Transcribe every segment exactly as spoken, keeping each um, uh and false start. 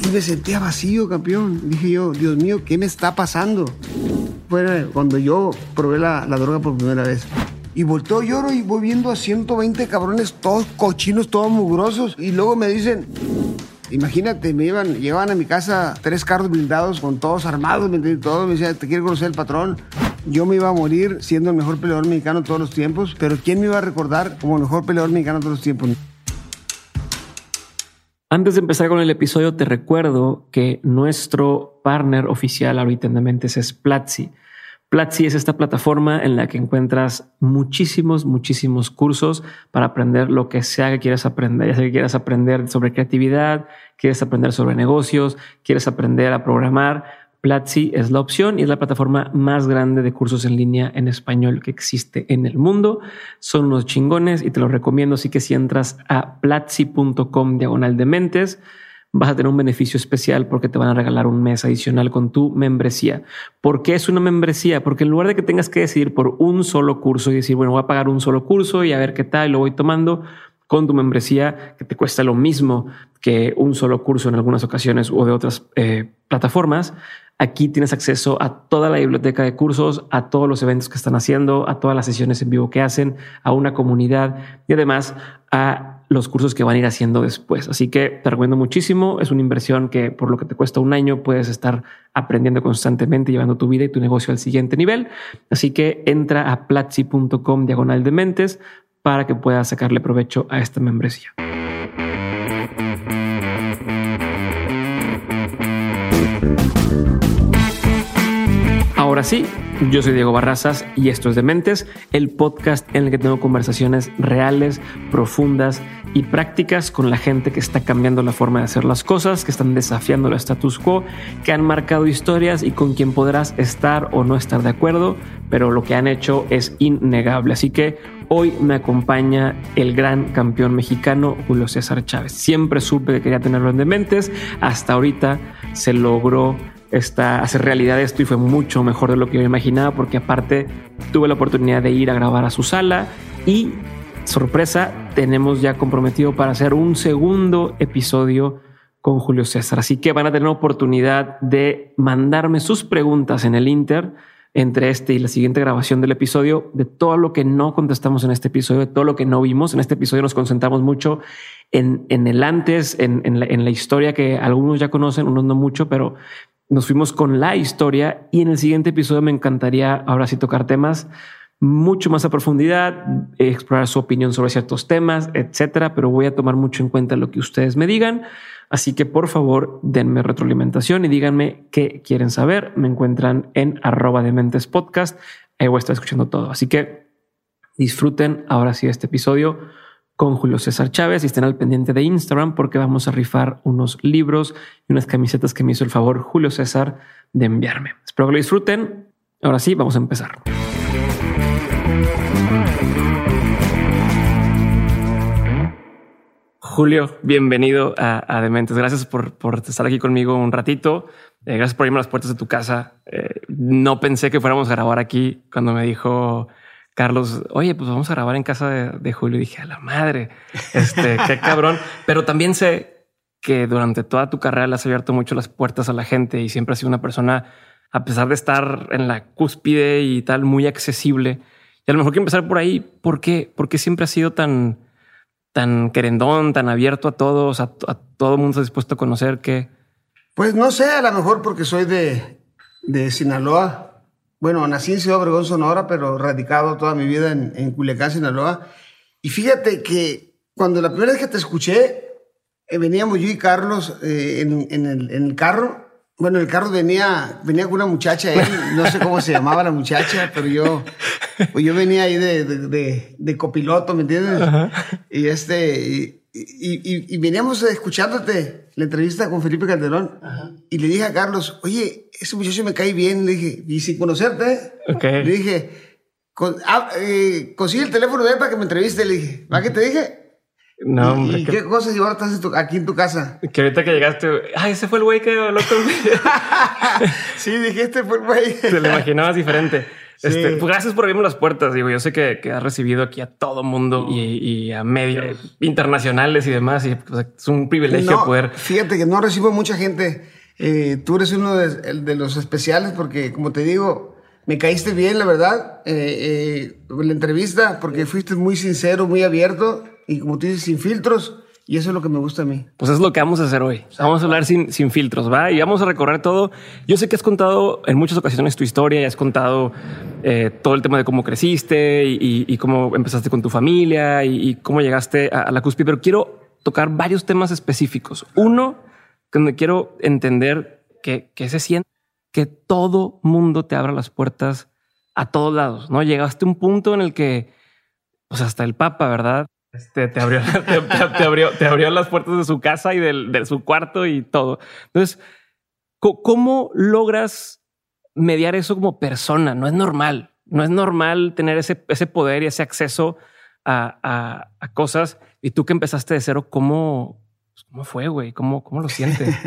Y me sentía vacío, campeón. Dije yo, Dios mío, ¿qué me está pasando? Fue cuando yo probé la, la droga por primera vez. Y volteo, lloro y voy viendo a ciento veinte cabrones, todos cochinos, todos mugrosos. Y luego me dicen, imagínate, me iban, llegaban a mi casa tres carros blindados con todos armados, ¿me entiendes? Todos me decían, te quiere conocer el patrón. Yo me iba a morir siendo el mejor peleador mexicano de todos los tiempos, pero ¿quién me iba a recordar como el mejor peleador mexicano de todos los tiempos? Antes de empezar con el episodio, te recuerdo que nuestro partner oficial ahorita en Dementes es Platzi. Platzi es esta plataforma en la que encuentras muchísimos, muchísimos cursos para aprender lo que sea que quieras aprender. Ya sea que quieras aprender sobre creatividad, quieres aprender sobre negocios, quieres aprender a programar. Platzi es la opción y es la plataforma más grande de cursos en línea en español que existe en el mundo. Son unos chingones y te los recomiendo. Así que si entras a platzi punto com diagonal dementes, vas a tener un beneficio especial porque te van a regalar un mes adicional con tu membresía. ¿Por qué es una membresía? Porque en lugar de que tengas que decidir por un solo curso y decir, bueno, voy a pagar un solo curso y a ver qué tal, lo voy tomando, con tu membresía, que te cuesta lo mismo que un solo curso en algunas ocasiones o de otras eh, plataformas, aquí tienes acceso a toda la biblioteca de cursos, a todos los eventos que están haciendo, a todas las sesiones en vivo que hacen, a una comunidad y además a los cursos que van a ir haciendo después. Así que te recomiendo muchísimo. Es una inversión que por lo que te cuesta un año puedes estar aprendiendo constantemente, llevando tu vida y tu negocio al siguiente nivel. Así que entra a platzi punto com diagonal dementes para que puedas sacarle provecho a esta membresía. Ahora sí, yo soy Diego Barrazas y esto es Dementes, el podcast en el que tengo conversaciones reales, profundas y prácticas con la gente que está cambiando la forma de hacer las cosas, que están desafiando el status quo, que han marcado historias y con quien podrás estar o no estar de acuerdo, pero lo que han hecho es innegable. Así que hoy me acompaña el gran campeón mexicano Julio César Chávez. Siempre supe que quería tenerlo en Dementes, hasta ahorita se logró Está, hacer realidad esto y fue mucho mejor de lo que yo imaginaba, porque aparte tuve la oportunidad de ir a grabar a su sala y, sorpresa, tenemos ya comprometido para hacer un segundo episodio con Julio César. Así que van a tener oportunidad de mandarme sus preguntas en el Inter entre este y la siguiente grabación del episodio, de todo lo que no contestamos en este episodio, de todo lo que no vimos. En este episodio nos concentramos mucho en, en el antes, en, en, la, en la historia que algunos ya conocen, unos no mucho, pero nos fuimos con la historia y en el siguiente episodio me encantaría ahora sí tocar temas mucho más a profundidad, explorar su opinión sobre ciertos temas, etcétera, pero voy a tomar mucho en cuenta lo que ustedes me digan. Así que por favor denme retroalimentación y díganme qué quieren saber. Me encuentran en arroba dementes podcast. Ahí voy a estar escuchando todo. Así que disfruten ahora sí este episodio con Julio César Chávez y estén al pendiente de Instagram porque vamos a rifar unos libros y unas camisetas que me hizo el favor Julio César de enviarme. Espero que lo disfruten. Ahora sí, vamos a empezar. Julio, bienvenido a, a Dementes. Gracias por, por estar aquí conmigo un ratito. Eh, gracias por irme a las puertas de tu casa. Eh, no pensé que fuéramos a grabar aquí cuando me dijo Carlos, oye, pues vamos a grabar en casa de, de Julio. Y dije, a la madre, este, qué cabrón. Pero también sé que durante toda tu carrera le has abierto mucho las puertas a la gente y siempre has sido una persona, a pesar de estar en la cúspide y tal, muy accesible. Y a lo mejor quiero empezar por ahí. ¿Por qué? ¿Por qué siempre has sido tan, tan querendón, tan abierto a todos, a, a todo el mundo dispuesto a conocer? ¿Qué? Pues no sé, a lo mejor porque soy de, de Sinaloa. Bueno, nací en Ciudad Obregón, Sonora, pero radicado toda mi vida en, en Culiacán, Sinaloa. Y fíjate que cuando la primera vez que te escuché, eh, veníamos yo y Carlos eh, en, en, el, en el carro. Bueno, el carro venía, venía con una muchacha, él, no sé cómo se llamaba la muchacha, pero yo, pues yo venía ahí de, de, de, de copiloto, ¿me entiendes? Uh-huh. Y este... Y, Y, y, y veníamos escuchándote la entrevista con Felipe Calderón. Ajá. Y le dije a Carlos, oye, ese muchacho me cae bien. Le dije, y sin conocerte, okay. Le dije, con, ah, eh, consigue el teléfono de él para que me entreviste. Le dije, ¿va que te dije? No, ¿Y, hombre. ¿y qué cosas? Y ahora estás en tu, aquí en tu casa. Que ahorita que llegaste, ay, ese fue el güey que habló conmigo. Sí, dije, este fue el güey. Te lo imaginabas diferente. Sí. Este, pues gracias por abrirme las puertas. Digo, yo sé que, que has recibido aquí a todo mundo y, y a medios internacionales y demás. Y pues, es un privilegio no, poder. Fíjate que no recibo mucha gente. Eh, tú eres uno de, de los especiales porque, como te digo, me caíste bien, la verdad. Eh, eh, la entrevista, porque fuiste muy sincero, muy abierto y, como tú dices, sin filtros. Y eso es lo que me gusta a mí. Pues es lo que vamos a hacer hoy. Vamos a hablar sin, sin filtros, ¿va? Y vamos a recorrer todo. Yo sé que has contado en muchas ocasiones tu historia y has contado eh, todo el tema de cómo creciste y, y, y cómo empezaste con tu familia y, y cómo llegaste a, a la cúspide. Pero quiero tocar varios temas específicos. Uno, donde quiero entender que, que se siente que todo mundo te abra las puertas a todos lados, ¿no? Llegaste a un punto en el que, pues hasta el Papa, ¿verdad? Este, te, abrió, te, te, te, abrió, te abrió las puertas de su casa y del, de su cuarto y todo. Entonces, ¿cómo logras mediar eso como persona? No es normal. No es normal tener ese, ese poder y ese acceso a, a, a cosas. Y tú que empezaste de cero, ¿cómo, cómo fue, güey? ¿Cómo, cómo lo sientes?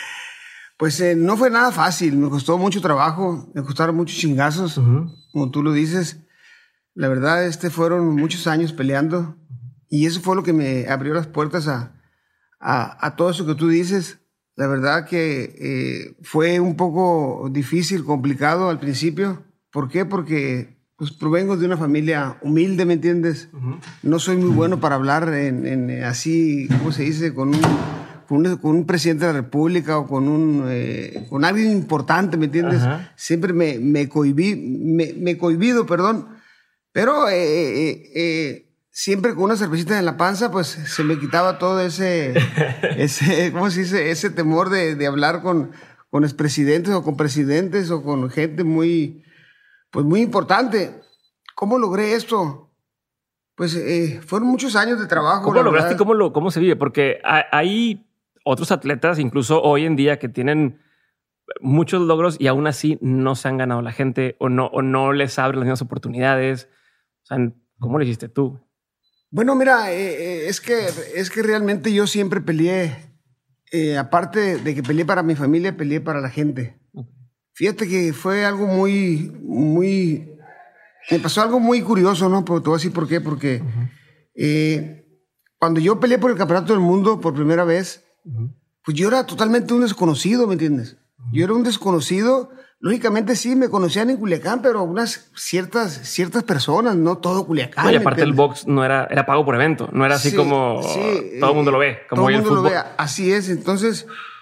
Pues eh, no fue nada fácil. Me costó mucho trabajo. Me costaron muchos chingazos, uh-huh. como tú lo dices. La verdad, este fueron muchos años peleando. Y eso fue lo que me abrió las puertas a, a, a todo eso que tú dices. La verdad que eh, fue un poco difícil, complicado al principio. ¿Por qué? Porque pues, provengo de una familia humilde, ¿me entiendes? Uh-huh. No soy muy bueno para hablar en, en así, ¿cómo se dice? Con un, con un, con un presidente de la República o con, un, eh, con alguien importante, ¿me entiendes? Uh-huh. Siempre me, me cohibí, me, me cohibido, perdón. Pero... Eh, eh, eh, siempre con una cervecita en la panza, pues se me quitaba todo ese, ese ¿cómo se dice? Ese temor de, de hablar con, con expresidentes o con presidentes o con gente muy, pues muy importante. ¿Cómo logré esto? Pues eh, fueron muchos años de trabajo. ¿Cómo lograste y cómo, lo, cómo se vive? Porque hay otros atletas, incluso hoy en día, que tienen muchos logros y aún así no se han ganado la gente o no, o no les abren las mismas oportunidades. O sea, ¿cómo lo hiciste tú? Bueno, mira, eh, es, que, es que realmente yo siempre peleé, eh, aparte de que peleé para mi familia, peleé para la gente. Fíjate que fue algo muy, muy, me pasó algo muy curioso, ¿no? Pero te voy a decir por qué, porque uh-huh. eh, cuando yo peleé por el campeonato del mundo por primera vez, uh-huh. pues yo era totalmente un desconocido, ¿me entiendes? Uh-huh. Yo era un desconocido. Lógicamente sí, me conocían en Culiacán, pero unas ciertas, ciertas personas, no todo Culiacán. No, y aparte el box no era, era pago por evento, no era así sí, como sí, todo el mundo lo ve, como todo el mundo lo ve, así es. Entonces,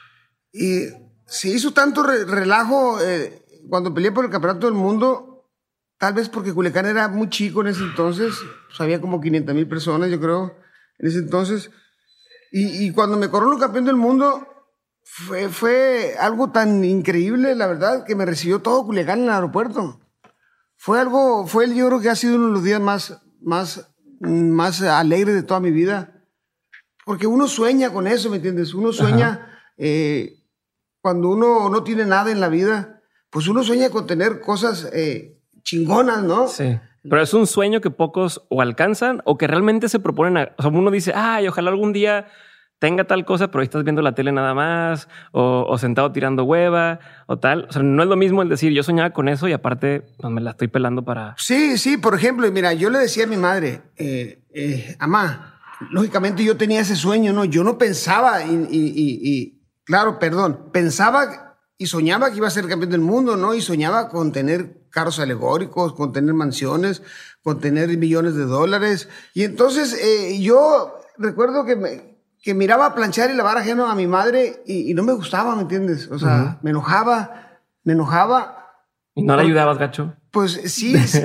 y se hizo tanto re relajo eh, cuando peleé por el campeonato del mundo, tal vez porque Culiacán era muy chico en ese entonces, pues había como quinientas mil personas, yo creo, en ese entonces. Y, y cuando me corono campeón del mundo... Fue, fue algo tan increíble, la verdad, que me recibió todo Culiacán en el aeropuerto. Fue algo, fue yo creo que ha sido uno de los días más, más, más alegres de toda mi vida. Porque uno sueña con eso, ¿me entiendes? Uno sueña, eh, cuando uno no tiene nada en la vida, pues uno sueña con tener cosas eh, chingonas, ¿no? Sí. Pero es un sueño que pocos o alcanzan o que realmente se proponen. A, o sea, uno dice, ay, ojalá algún día tenga tal cosa, pero ahí estás viendo la tele nada más o, o sentado tirando hueva o tal. O sea, no es lo mismo el decir yo soñaba con eso y aparte pues, me la estoy pelando para... Sí, sí, por ejemplo, mira, yo le decía a mi madre, eh, eh, amá, lógicamente yo tenía ese sueño, ¿no? Yo no pensaba y, y, y, y, claro, perdón, pensaba y soñaba que iba a ser campeón del mundo, ¿no? Y soñaba con tener carros alegóricos, con tener mansiones, con tener millones de dólares. Y entonces eh, yo recuerdo que me... que miraba planchar y lavar ajeno a mi madre y, y no me gustaba, ¿me entiendes? O sea, uh-huh. me enojaba, me enojaba. ¿Y no le ayudabas, gacho? Pues sí, sí.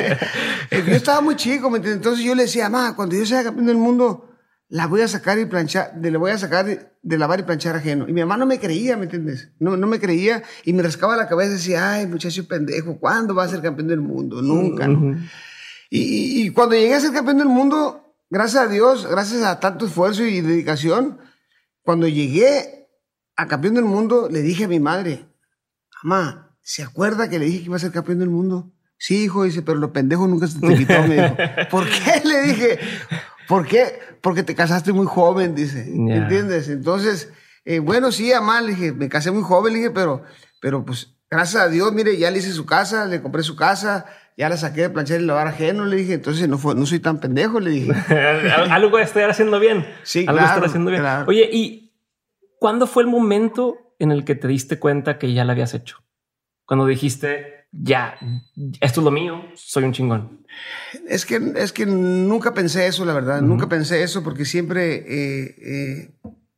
Yo estaba muy chico, ¿me entiendes? Entonces yo le decía, mamá, cuando yo sea campeón del mundo, la voy a sacar y planchar, de, la voy a sacar de, de lavar y planchar ajeno. Y mi mamá no me creía, ¿me entiendes? No, no me creía y me rascaba la cabeza y decía, ay, muchacho pendejo, ¿cuándo va a ser campeón del mundo? Nunca. Uh-huh. y, y, y cuando llegué a ser campeón del mundo... Gracias a Dios, gracias a tanto esfuerzo y dedicación, cuando llegué a campeón del mundo, le dije a mi madre, mamá, ¿se acuerda que le dije que iba a ser campeón del mundo? Sí, hijo, dice, pero lo pendejo nunca se te quitó, me dijo. ¿Por qué? Le dije, ¿por qué? Porque te casaste muy joven, dice, yeah. ¿entiendes? Entonces, eh, bueno, sí, mamá, le dije, me casé muy joven, le dije, pero, pero pues Gracias a Dios, mire, ya le hice su casa, le compré su casa, ya la saqué de planchar y lavar ajeno, le dije. Entonces no, fue, no soy tan pendejo, le dije. Algo estoy haciendo bien. Sí, Algo claro, estoy haciendo bien. Claro. Oye, ¿y cuándo fue el momento en el que te diste cuenta que ya la habías hecho? Cuando dijiste, ya, esto es lo mío, soy un chingón. Es que, es que nunca pensé eso, la verdad. Uh-huh. Nunca pensé eso porque siempre eh, eh,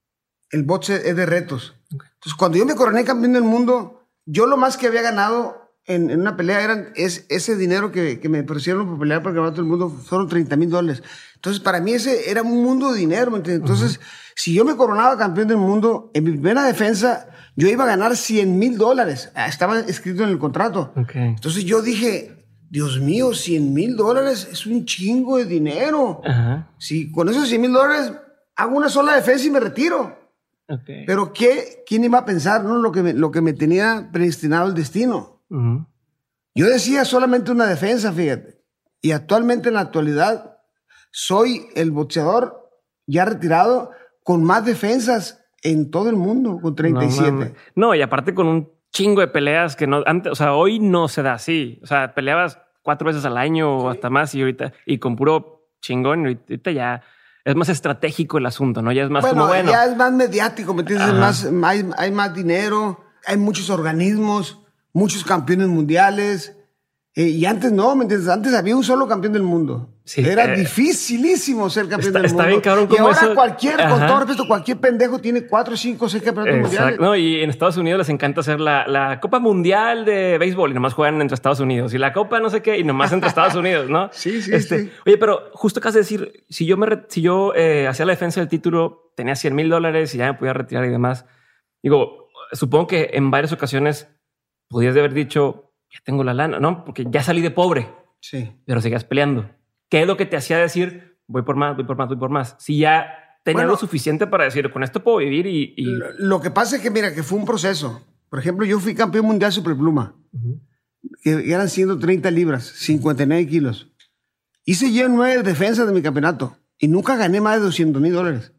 el boxe es de retos. Okay. Entonces, cuando yo me coroné campeón del mundo, yo lo más que había ganado en, en una pelea eran es, ese dinero que, que me ofrecieron por pelear para el campeonato del mundo fueron treinta mil dólares. Entonces, para mí ese era un mundo de dinero, ¿me entiendes? Entonces, uh-huh. si yo me coronaba campeón del mundo, en mi primera defensa, yo iba a ganar cien mil dólares. Estaba escrito en el contrato. Okay. Entonces, yo dije, Dios mío, cien mil dólares es un chingo de dinero. Uh-huh. Si con esos cien mil dólares hago una sola defensa y me retiro. Okay. Pero ¿qué, ¿quién iba a pensar, no? Lo que me, lo que me tenía predestinado el destino. Uh-huh. Yo decía solamente una defensa, fíjate. Y actualmente, en la actualidad, soy el boxeador ya retirado con más defensas en todo el mundo, con treinta y siete. No, no, no, y aparte con un chingo de peleas que no, antes, o sea, hoy no se da así. O sea, peleabas cuatro veces al año sí. o hasta más y ahorita, y con puro chingón, ahorita ya es más estratégico el asunto, ¿no? Ya es más bueno, como bueno. Ya es más mediático, ¿me entiendes? Más, hay, hay más dinero, hay muchos organismos, muchos campeones mundiales. Eh, y antes no, ¿me entiendes? Antes había un solo campeón del mundo. Sí, Era eh, dificilísimo ser campeón está, del está mundo. Bien, cabrón, y ahora eso... cualquier, Ajá. con todo respeto, cualquier pendejo tiene cuatro, cinco, seis campeonatos Exacto. mundiales. No, y en Estados Unidos les encanta hacer la, la Copa Mundial de Béisbol y nomás juegan entre Estados Unidos. Y la Copa no sé qué y nomás entre Estados Unidos, ¿no? Sí, sí, este, sí. Oye, pero justo acabas de decir, si yo, me re, si yo eh, hacía la defensa del título, tenía cien mil dólares y ya me podía retirar y demás. Digo, supongo que en varias ocasiones podías de haber dicho, ya tengo la lana, ¿no? Porque ya salí de pobre. Sí. Pero seguías peleando. ¿Qué es lo que te hacía decir voy por más, voy por más, voy por más? Si ya tenía bueno, lo suficiente para decir con esto puedo vivir y, y... Lo, lo que pasa es que, mira, que fue un proceso. Por ejemplo, yo fui campeón mundial superpluma, uh-huh. que eran ciento treinta libras, cincuenta y nueve kilos. Hice yo nueve defensas de mi campeonato y nunca gané más de doscientos mil dólares.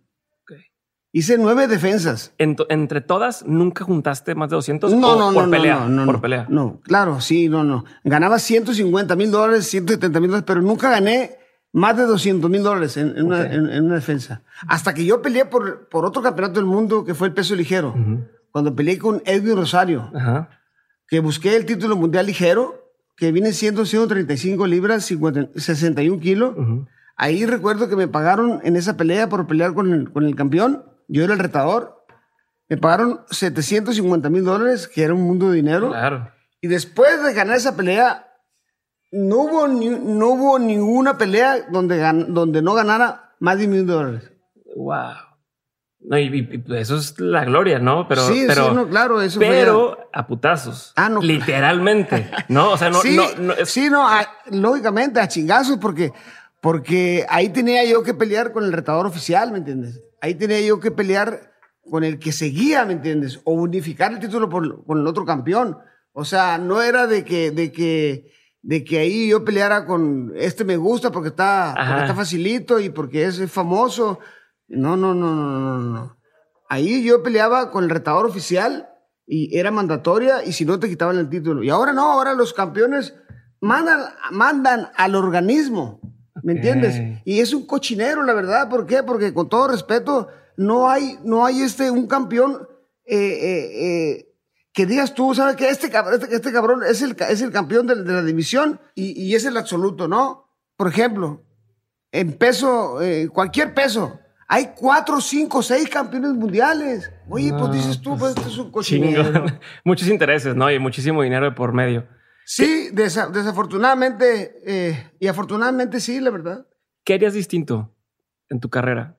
Hice nueve defensas. Ent- ¿Entre todas nunca juntaste más de doscientos? No, o no, por no, pelea, no, no, por no, pelea. No, claro, sí, no, no. Ganaba ciento cincuenta mil dólares, ciento setenta mil dólares, pero nunca gané más de doscientos mil dólares en, en, okay. una, en, en una defensa. Hasta que yo peleé por, por otro campeonato del mundo que fue el peso ligero. Uh-huh. Cuando peleé con Edwin Rosario, uh-huh. que busqué el título mundial ligero, que viene siendo ciento treinta y cinco libras, cincuenta, sesenta y un kilos. Uh-huh. Ahí recuerdo que me pagaron en esa pelea por pelear con el, con el campeón. Yo era el retador. Me pagaron setecientos cincuenta mil dólares, que era un mundo de dinero. Claro. Y después de ganar esa pelea, no hubo, ni, no hubo ninguna pelea donde, gan, donde no ganara más de mil dólares. Wow. No, y, y, y eso es la gloria, ¿no? Pero, sí, pero, sí, no, claro. Eso pero fue a putazos. Ah, no. Literalmente. ¿No? O sea, no. Sí, no, no es... sí, no, a, lógicamente, a chingazos, porque, porque ahí tenía yo que pelear con el retador oficial, ¿me entiendes? Ahí tenía yo que pelear con el que seguía, ¿me entiendes? O unificar el título por, con el otro campeón. O sea, no era de que, de que, de que ahí yo peleara con este me gusta porque está, porque está facilito y porque es famoso. No, no, no, no, no, no. Ahí yo peleaba con el retador oficial y era mandatoria y si no te quitaban el título. Y ahora no, ahora los campeones mandan, mandan al organismo. ¿Me okay. entiendes? Y es un cochinero, la verdad. ¿Por qué? Porque con todo respeto, no hay, no hay este, un campeón eh, eh, eh, que digas tú, ¿sabes qué? Este, este, este cabrón es el, es el campeón de, de la división y, y es el absoluto, ¿no? Por ejemplo, en peso, eh, cualquier peso, hay cuatro, cinco, seis campeones mundiales. Oye, no, pues dices tú, pues, pues este es un cochinero. Muchos intereses, ¿no? Y muchísimo dinero de por medio. Sí, desa desafortunadamente, eh, y afortunadamente sí, la verdad. ¿Qué harías distinto en tu carrera?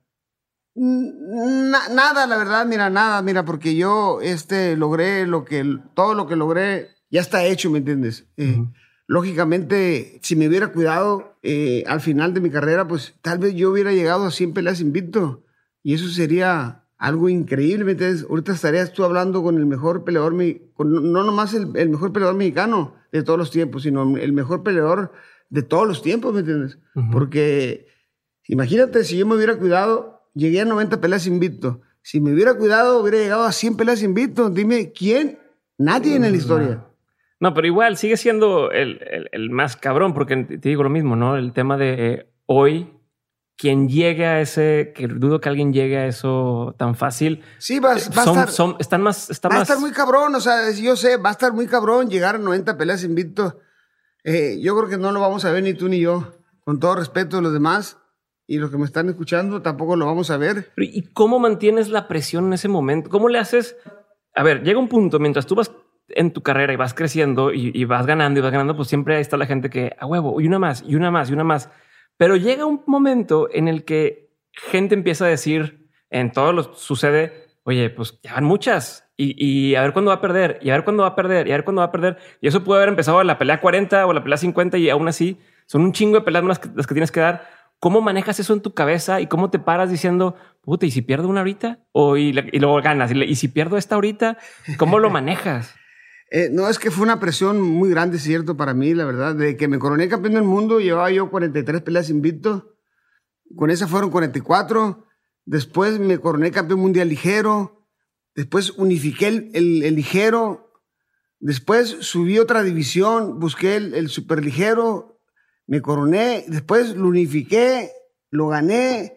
Na nada, la verdad, mira, nada, mira, porque yo este, logré lo que, todo lo que logré ya está hecho, ¿me entiendes? Eh, uh-huh. Lógicamente, si me hubiera cuidado eh, al final de mi carrera, pues tal vez yo hubiera llegado a cien peleas invicto y eso sería algo increíble, ¿me entiendes? Ahorita estarías tú hablando con el mejor peleador, con, no nomás el, el mejor peleador mexicano de todos los tiempos, sino el mejor peleador de todos los tiempos, ¿me entiendes? Uh-huh. Porque imagínate, si yo me hubiera cuidado, llegué a noventa peleas invicto. Si me hubiera cuidado, hubiera llegado a cien peleas invicto. Dime, ¿quién Nadie en la historia. No, pero igual sigue siendo el, el, el más cabrón, porque te digo lo mismo, ¿no? El tema de eh, hoy, quien llegue a ese, que dudo que alguien llegue a eso tan fácil. Sí, va, va son, a estar. Son, están más, está va más... a estar muy cabrón. O sea, yo sé, va a estar muy cabrón llegar a noventa peleas invicto. Eh, yo creo que no lo vamos a ver ni tú ni yo. Con todo respeto de los demás y los que me están escuchando, tampoco lo vamos a ver. Pero, ¿y cómo mantienes la presión en ese momento? ¿Cómo le haces? A ver, llega un punto mientras tú vas en tu carrera y vas creciendo y, y vas ganando y vas ganando, pues siempre ahí está la gente que a huevo y una más y una más y una más. Pero llega un momento en el que gente empieza a decir, en todo lo sucede, oye, pues ya van muchas y, y a ver cuándo va a perder y a ver cuándo va a perder y a ver cuándo va a perder. Y eso puede haber empezado en la pelea cuarenta o la pelea cincuenta y aún así son un chingo de peleas las que, las que tienes que dar. ¿Cómo manejas eso en tu cabeza y cómo te paras diciendo, puta, ¿y si pierdo una ahorita? O y, y luego ganas. ¿Y, y si pierdo esta ahorita? ¿Cómo lo manejas? Eh, no, es que fue una presión muy grande, cierto, para mí, la verdad. De que me coroné campeón del mundo, llevaba yo cuarenta y tres peleas invicto. Con esa fueron cuarenta y cuatro. Después me coroné campeón mundial ligero. Después unifiqué el, el, el ligero. Después subí otra división, busqué el, el superligero. Me coroné. Después lo unifiqué, lo gané.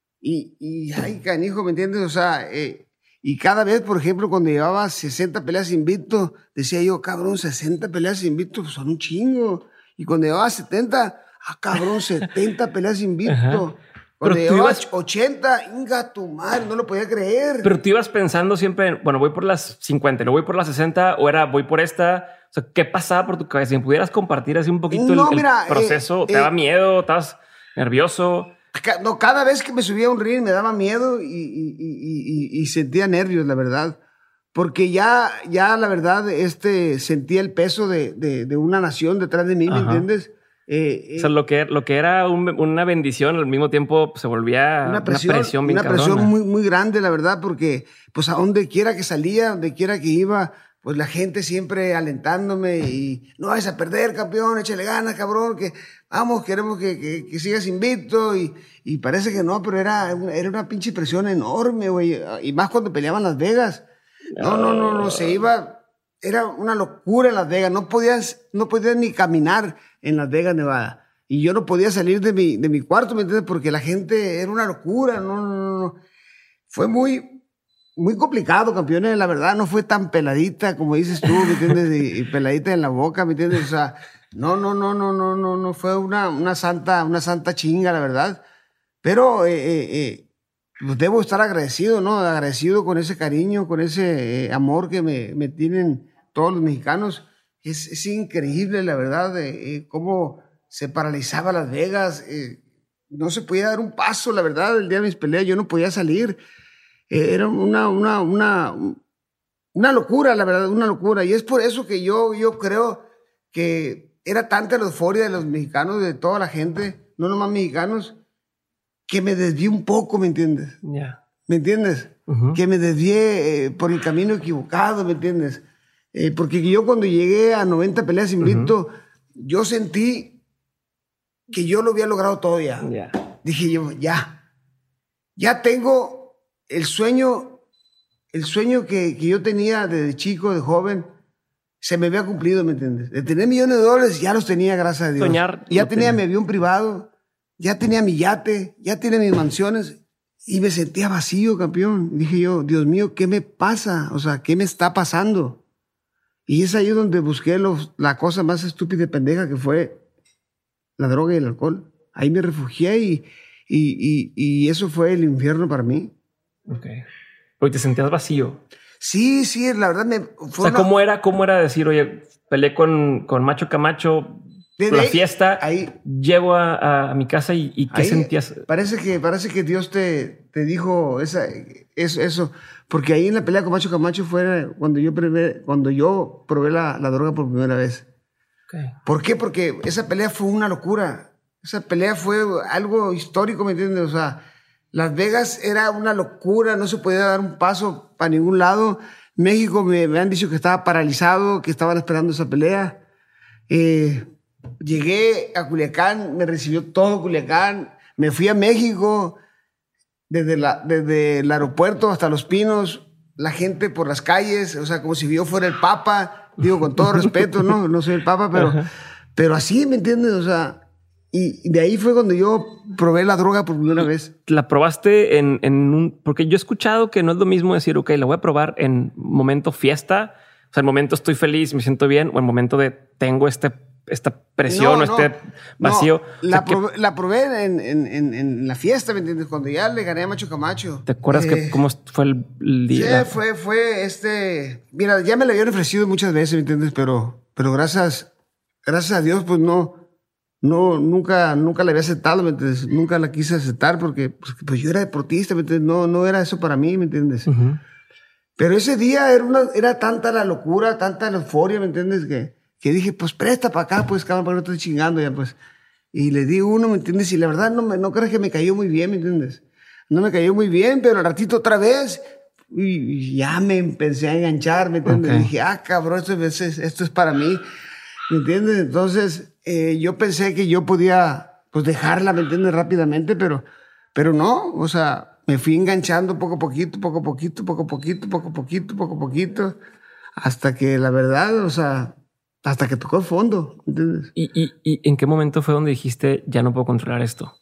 Y, y ay, canijo, ¿me entiendes? O sea... Eh, Y cada vez, por ejemplo, cuando llevaba sesenta peleas invicto, decía yo, cabrón, sesenta peleas invicto, pues son un chingo. Y cuando llevaba setenta, ah, cabrón, setenta peleas invicto. Cuando llevaba ibas... ochenta, inga tu madre, no lo podía creer. Pero tú ibas pensando siempre, bueno, voy por las cincuenta, no voy por las sesenta, o era, voy por esta. O sea, ¿qué pasaba por tu cabeza? Si me pudieras compartir así un poquito no, el, mira, el proceso, eh, ¿te daba eh, miedo? ¿Estabas nervioso? No, cada vez que me subía a un ring me daba miedo y, y, y, y, y sentía nervios, la verdad. Porque ya, ya la verdad, este, sentía el peso de, de, de una nación detrás de mí, ¿me Ajá. entiendes? Eh, o sea, lo que, lo que era un, una bendición, al mismo tiempo se volvía una presión, una presión bien Una cabrona. presión muy, muy grande, la verdad, porque pues a donde quiera que salía, donde quiera que iba, pues la gente siempre alentándome y no vayas a perder, campeón, échale ganas, cabrón, que vamos, queremos que, que, que sigas invicto y, y parece que no, pero era, era una pinche presión enorme, güey, y más cuando peleaban Las Vegas. No, no, no, no, se iba, era una locura en Las Vegas, no podías, no podías ni caminar en Las Vegas, Nevada, y yo no podía salir de mi, de mi cuarto, ¿me entiendes? Porque la gente era una locura, no, no, no, fue muy... Muy complicado, campeones, la verdad, no fue tan peladita como dices tú, ¿me entiendes? Y, y peladita en la boca, ¿me entiendes? O sea, no, no, no, no, no, no, no fue una, una santa, una santa chinga, la verdad. Pero eh, eh, eh, pues debo estar agradecido, ¿no? Agradecido con ese cariño, con ese eh, amor que me, me tienen todos los mexicanos. Es, es increíble, la verdad, eh, eh, cómo se paralizaba Las Vegas. Eh, no se podía dar un paso, la verdad, el día de mis peleas yo no podía salir. Era una, una, una, una locura, la verdad, una locura. Y es por eso que yo, yo creo que era tanta la euforia de los mexicanos, de toda la gente, no nomás mexicanos, que me desvié un poco, ¿me entiendes? Yeah. ¿Me entiendes? Uh-huh. Que me desvié eh, por el camino equivocado, ¿me entiendes? Eh, porque yo cuando llegué a noventa peleas invicto, uh-huh. yo sentí que yo lo había logrado todo ya. Yeah. Dije yo, ya, ya tengo... El sueño, el sueño que, que yo tenía desde chico, de joven, se me había cumplido, ¿me entiendes? De tener millones de dólares, ya los tenía, gracias a Dios. Soñar. Ya tenía mi avión privado, ya tenía mi yate, ya tenía mis mansiones y me sentía vacío, campeón. Dije yo, Dios mío, ¿qué me pasa? O sea, ¿qué me está pasando? Y es ahí donde busqué los, la cosa más estúpida y pendeja que fue la droga y el alcohol. Ahí me refugié y, y, y, y eso fue el infierno para mí. Ok. Porque te sentías vacío. Sí, sí, la verdad me... Fue o sea, una... ¿cómo era, cómo era decir, oye, peleé con, con Macho Camacho, Desde la ahí, fiesta, ahí, llego a, a, a mi casa y, y ¿qué ahí sentías? Parece que, parece que Dios te, te dijo esa, eso, eso, porque ahí en la pelea con Macho Camacho fue cuando yo probé, cuando yo probé la, la droga por primera vez. Okay. ¿Por qué? Porque esa pelea fue una locura. Esa pelea fue algo histórico, ¿me entiendes? O sea... Las Vegas era una locura, no se podía dar un paso para ningún lado. México me, me han dicho que estaba paralizado, que estaban esperando esa pelea. Eh, llegué a Culiacán, me recibió todo Culiacán. Me fui a México, desde, la, desde el aeropuerto hasta Los Pinos. la gente por las calles, o sea, como si yo fuera el Papa, digo, con todo respeto, ¿no? No soy el Papa, pero, pero así, ¿me entiendes? O sea, y de ahí fue cuando yo probé la droga por primera vez. ¿La probaste en, en un...? Porque yo he escuchado que no es lo mismo decir, ok, la voy a probar en momento fiesta, o sea, en momento estoy feliz, me siento bien, o en momento de tengo este, esta presión no, o este no, vacío. No, la, o sea, probé, que... la probé en, en, en, en la fiesta, ¿me entiendes? Cuando ya le gané a Macho Camacho. ¿Te acuerdas eh, que cómo fue el, el día? Sí, fue, fue este... Mira, ya me lo habían ofrecido muchas veces, ¿me entiendes? Pero, pero gracias, gracias a Dios, pues no... No, nunca, nunca la había aceptado, ¿me entiendes? Nunca la quise aceptar porque pues, pues yo era deportista, ¿me entiendes? No, no era eso para mí, ¿me entiendes? Uh-huh. Pero ese día era, una, era tanta la locura, tanta la euforia, ¿me entiendes? Que, que dije, pues presta para acá, pues cabrón, para que no estoy chingando ya, pues. Y le di uno, ¿me entiendes? Y la verdad no, me, no crees que me cayó muy bien, ¿me entiendes? No me cayó muy bien, pero al ratito otra vez y, y ya me empecé a enganchar, ¿me entiendes? Okay. Dije, ah, cabrón, esto es, esto es para mí, ¿me entiendes? Entonces... Eh, yo pensé que yo podía pues dejarla, ¿me entiendes? Rápidamente, pero, pero no, o sea, me fui enganchando poco a poquito, poco a poquito, poco a poquito, poco a poquito, poco a poquito, hasta que la verdad, o sea, hasta que tocó el fondo, ¿entiendes? ¿Y, y, y en qué momento fue donde dijiste, ya no puedo controlar esto?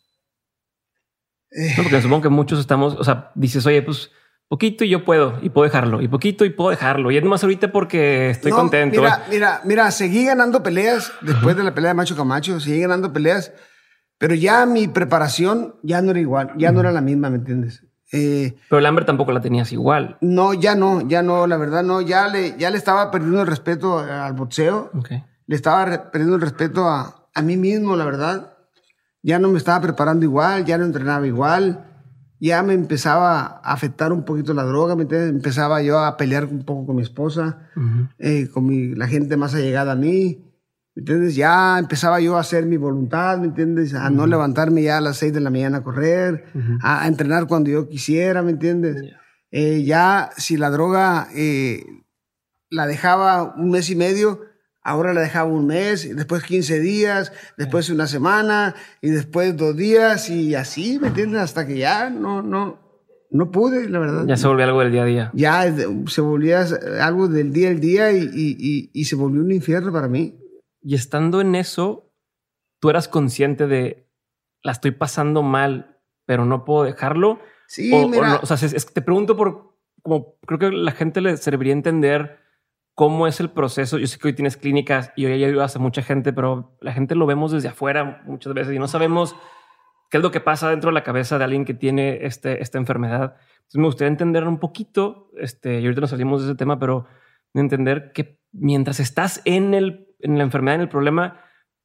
Eh... No, porque supongo que muchos estamos, o sea, dices, oye, pues... Poquito y yo puedo, y puedo dejarlo, y poquito y puedo dejarlo. Y es nomás ahorita porque estoy no, contento. Mira, mira, mira, seguí ganando peleas después uh-huh. de la pelea de Macho Camacho, seguí ganando peleas, pero ya mi preparación ya no era igual, ya uh-huh. no era la misma, ¿me entiendes? Eh, pero el hambre tampoco la tenías igual. No, ya no, ya no, la verdad no, ya le, ya le estaba perdiendo el respeto al boxeo, okay. le estaba re- perdiendo el respeto a, a mí mismo, la verdad. Ya no me estaba preparando igual, ya no entrenaba igual. Ya me empezaba a afectar un poquito la droga, ¿me entiendes? Empezaba yo a pelear un poco con mi esposa, uh-huh. eh, con mi, la gente más allegada a mí, ¿me entiendes? Ya empezaba yo a hacer mi voluntad, ¿me entiendes? A uh-huh. no levantarme ya a las seis de la mañana a correr, uh-huh. a, a entrenar cuando yo quisiera, ¿me entiendes? Yeah. Eh, ya si la droga eh, la dejaba un mes y medio, ahora la dejaba un mes, después quince días, después una semana, y después dos días, y así, ¿me entiendes? Hasta que ya no, no, no pude, la verdad. Ya se volvió algo del día a día. Ya se volvía algo del día al día y, y, y, y se volvió un infierno para mí. Y estando en eso, ¿tú eras consciente de la estoy pasando mal, pero no puedo dejarlo? Sí, o, mira. O, no, o sea, es, es, te pregunto por, como creo que la gente le serviría entender ¿cómo es el proceso? Yo sé que hoy tienes clínicas y hoy ayudas a mucha gente, pero la gente lo vemos desde afuera muchas veces y no sabemos qué es lo que pasa dentro de la cabeza de alguien que tiene este, esta enfermedad. Entonces me gustaría entender un poquito, este, y ahorita nos salimos de ese tema, pero entender que mientras estás en, el, en la enfermedad, en el problema,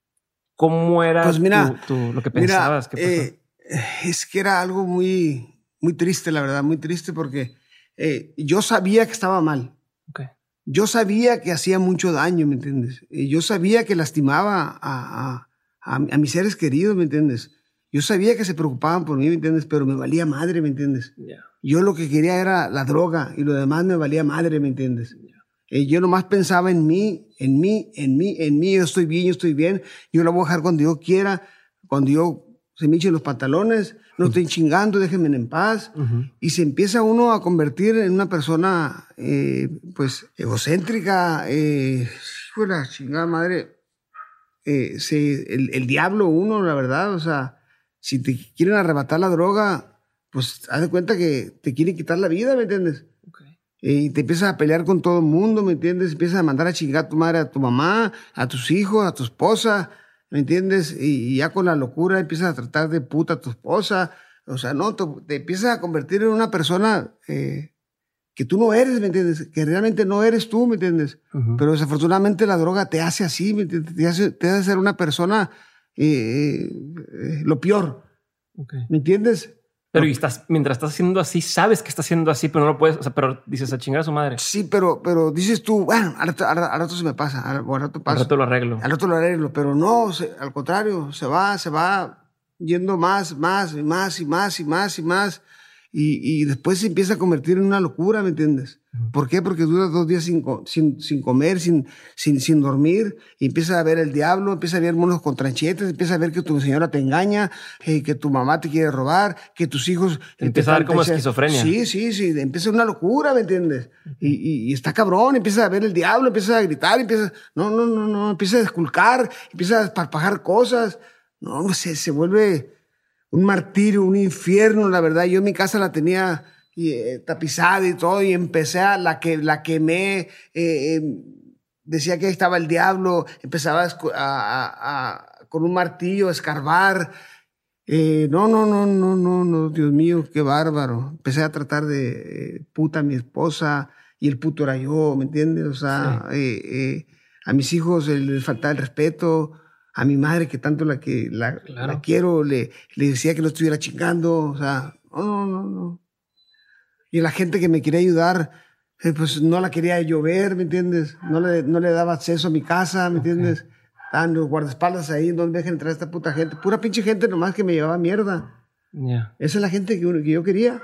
¿cómo era pues mira, tu, tu, lo que pensabas? Mira, ¿qué pasó? Eh, es que era algo muy, muy triste, la verdad, muy triste porque eh, yo sabía que estaba mal. Okay. Yo sabía que hacía mucho daño, ¿me entiendes? Yo sabía que lastimaba a, a, a, a mis seres queridos, ¿me entiendes? Yo sabía que se preocupaban por mí, ¿me entiendes? Pero me valía madre, ¿me entiendes? Yeah. Yo lo que quería era la droga y lo demás me valía madre, ¿me entiendes? Yeah. Eh, yo nomás pensaba en mí, en mí, en mí, en mí. Yo estoy bien, yo estoy bien. Yo la voy a dejar cuando yo quiera, cuando yo se me echen los pantalones. No uh-huh. estoy chingando, déjenme en paz. Uh-huh. Y se empieza uno a convertir en una persona, eh, pues, egocéntrica. Eh, hijo de la chingada madre. Eh, se, el, el diablo uno, la verdad. O sea, si te quieren arrebatar la droga, pues haz de cuenta que te quieren quitar la vida, ¿me entiendes? Okay. Eh, y te empiezas a pelear con todo el mundo, ¿me entiendes? Empiezas a mandar a chingar a tu madre, a tu mamá, a tus hijos, a tu esposa, ¿me entiendes? Y, y ya con la locura empiezas a tratar de puta a tu esposa. O sea, no, te, te empiezas a convertir en una persona eh, que tú no eres, ¿me entiendes? Que realmente no eres tú, ¿me entiendes? Uh-huh. Pero desafortunadamente la droga te hace así, ¿me entiendes? Te hace, te hace ser una persona eh, eh, lo peor. Okay. ¿Me entiendes? Pero y estás, mientras estás haciendo así, sabes que estás haciendo así, pero no lo puedes, o sea, pero dices a chingar a su madre. Sí, pero, pero dices tú, bueno, al rato, al rato se me pasa, al, al rato pasa. Al rato lo arreglo. Al rato lo arreglo, pero no, se, al contrario, se va, se va yendo más, más, y más, y más, y más, y más. Y, y después se empieza a convertir en una locura, ¿me entiendes? Uh-huh. ¿Por qué? Porque duras dos días sin, sin, sin comer, sin, sin, sin dormir, y empieza a ver el diablo, empieza a ver monos con tranchetes, empieza a ver que tu señora te engaña, eh, que tu mamá te quiere robar, que tus hijos... Empieza a ver como esquizofrenia. Sí, sí, sí, empieza una locura, ¿me entiendes? Uh-huh. Y, y, y está cabrón, empieza a ver el diablo, empieza a gritar, empieza... No, no, no, no, empieza a desculcar, empieza a esparpajar cosas. No, no sé, se vuelve... un martirio, un infierno, la verdad. Yo en mi casa la tenía eh, tapizada y todo, y empecé a la, que, la quemé, eh, eh, decía que ahí estaba el diablo, empezaba a, a, a, con un martillo a escarbar. Eh, no, no, no, no, no, no, Dios mío, qué bárbaro. Empecé a tratar de eh, puta a mi esposa, y el puto era yo, ¿me entiendes? O sea, sí. eh, eh, a mis hijos eh, les faltaba el respeto. A mi madre, que tanto la, que, la, claro. la quiero, le, le decía que no estuviera chingando. O sea, no, no, no, no. Y la gente que me quería ayudar, eh, pues no la quería yo ver, ¿me entiendes? No le, no le daba acceso a mi casa, ¿me okay. entiendes? Estaban los guardaespaldas ahí, no dejen entrar a esta puta gente. Pura pinche gente nomás que me llevaba mierda. Yeah. Esa es la gente que, que yo quería.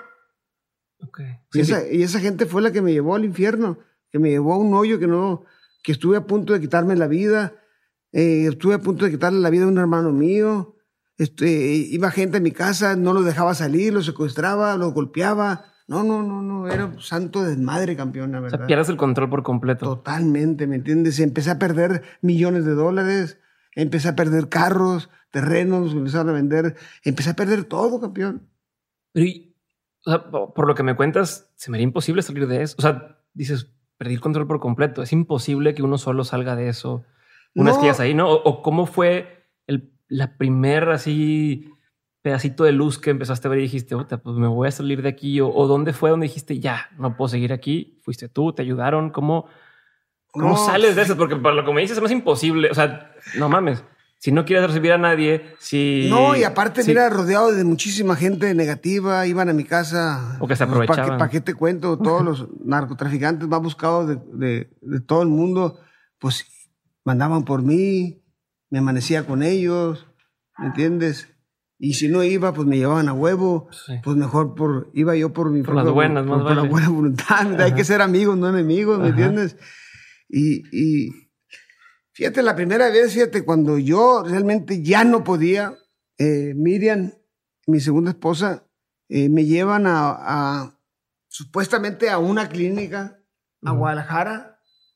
Okay. Y, sí, esa, sí. y esa gente fue la que me llevó al infierno, que me llevó a un hoyo que no, que estuve a punto de quitarme la vida. Eh, estuve a punto de quitarle la vida a un hermano mío. Este, iba gente a mi casa, no lo dejaba salir, lo secuestraba, lo golpeaba. No, no, no, no, era un santo desmadre, campeón, la verdad. O sea, pierdes el control por completo. Totalmente, ¿me entiendes? Empecé a perder millones de dólares, empecé a perder carros, terrenos, empezaron a vender, empecé a perder todo, campeón. Pero, y, o sea, por lo que me cuentas, se me haría imposible salir de eso. O sea, dices, perdí el control por completo. Es imposible que uno solo salga de eso. Una vez que llegas ahí, ¿no? O, o cómo fue el, la primer así pedacito de luz que empezaste a ver y dijiste, pues me voy a salir de aquí. O, o dónde fue donde dijiste, ya, no puedo seguir aquí. ¿Fuiste tú? ¿Te ayudaron? ¿Cómo, cómo no. sales de eso? Porque para lo que me dices es más imposible. O sea, no mames. Si no quieres recibir a nadie, si... No, y aparte, si... mira, rodeado de muchísima gente negativa, iban a mi casa... O que se aprovechaban. ¿Para qué, pa qué te cuento? Todos los narcotraficantes más buscados de, de, de todo el mundo, pues... mandaban por mí, me amanecía con ellos, ¿me entiendes? Y si no iba, pues me llevaban a huevo. Sí. Pues mejor por, iba yo por mi por propia, las buenas, por, por, por la buena voluntad. Ajá. Hay que ser amigos, no enemigos, ¿me Ajá. entiendes? Y, y fíjate, la primera vez, fíjate, cuando yo realmente ya no podía, eh, Miriam, mi segunda esposa, eh, me llevan a, a supuestamente a una clínica a uh-huh. Guadalajara.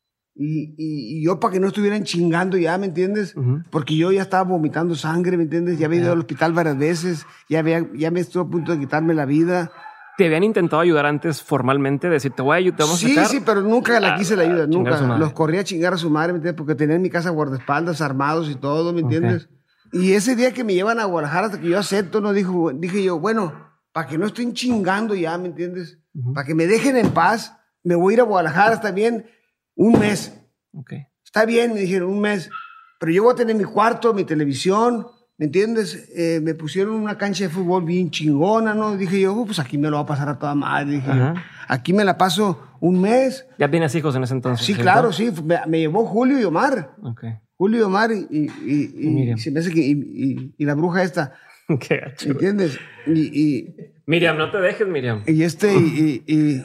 Y, y, y yo para que no estuvieran chingando ya, ¿me entiendes? Uh-huh. Porque yo ya estaba vomitando sangre, ¿me entiendes? Ya había ido al hospital varias veces, ya, había, ya me estuvo a punto de quitarme la vida. ¿Te habían intentado ayudar antes formalmente? Decirte, güey, te vamos sí, a sacar. Sí, sí, pero nunca la quise la ayuda, nunca. Los corría a chingar a su madre, ¿me entiendes? Porque tenía en mi casa guardaespaldas armados y todo, ¿me entiendes? Okay. Y ese día que me llevan a Guadalajara, hasta que yo acepto, no dijo, dije yo, bueno, para que no estén chingando ya, ¿me entiendes? Uh-huh. Para que me dejen en paz, me voy a ir a Guadalajara, está bien. Un mes. Okay. Está bien, me dijeron, un mes. Pero yo voy a tener mi cuarto, mi televisión, ¿me entiendes? Eh, me pusieron una cancha de fútbol bien chingona, ¿no? Dije yo, oh, pues aquí me lo va a pasar a toda madre. Dije yo, aquí me la paso un mes. ¿Ya tienes hijos en ese entonces? Sí, ¿cierto? claro, sí. Me, me llevó Julio y Omar. Okay. Julio y Omar y, y, y, y, se me hace que, y, y, y la bruja esta. Qué gacho. ¿Entiendes? Y, y, Miriam, no te dejes, Miriam. Y este, y... y, y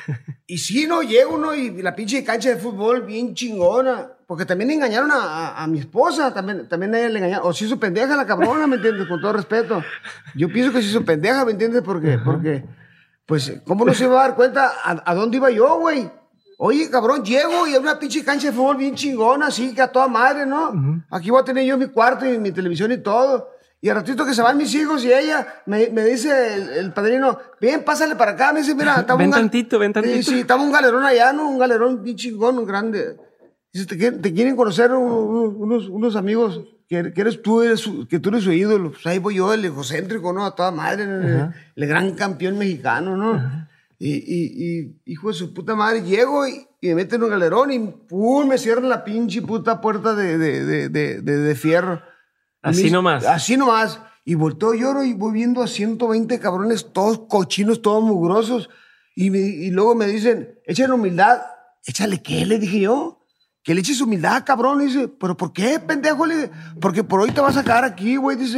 Y sí, no, llego, ¿no? Y la pinche cancha de fútbol bien chingona. Porque también engañaron a, a, a mi esposa. También, también a ella le engañaron. O se hizo pendeja la cabrona, ¿me entiendes? Con todo respeto. Yo pienso que se hizo pendeja, ¿me entiendes? Porque, uh-huh. porque pues, ¿cómo no se iba a dar cuenta a, a dónde iba yo, güey? Oye, cabrón, llego y hay una pinche cancha de fútbol bien chingona, así que a toda madre, ¿no? Uh-huh. Aquí voy a tener yo mi cuarto y mi televisión y todo. Y al ratito que se van mis hijos y ella, me, me dice el, el padrino, bien, pásale para acá. Me dice, mira, estamos ven un tantito, ven tantito. Sí, sí, estamos un galerón allá, ¿no? Un galerón bien chingón, un grande. Dice, te, quieren, te quieren conocer un, unos, unos amigos que, que eres tú, eres su, que tú eres su ídolo. Pues ahí voy yo, el egocéntrico, ¿no? A toda madre, el, el gran campeón mexicano, ¿no? Uh-huh. Y, y, y, hijo de su puta madre, llego y, y me meten en un galerón y pum, me cierran la pinche puta puerta de, de, de, de, de, de fierro. Así mis, nomás. Así nomás. Y volteo, lloro y voy viendo a ciento veinte cabrones, todos cochinos, todos mugrosos. Y, me, y luego me dicen, échale humildad. ¿Échale qué? Le dije yo. Que le eches humildad, cabrón. Y dice, ¿pero por qué, pendejo? Le dije, porque por hoy te vas a quedar aquí, güey. Dice,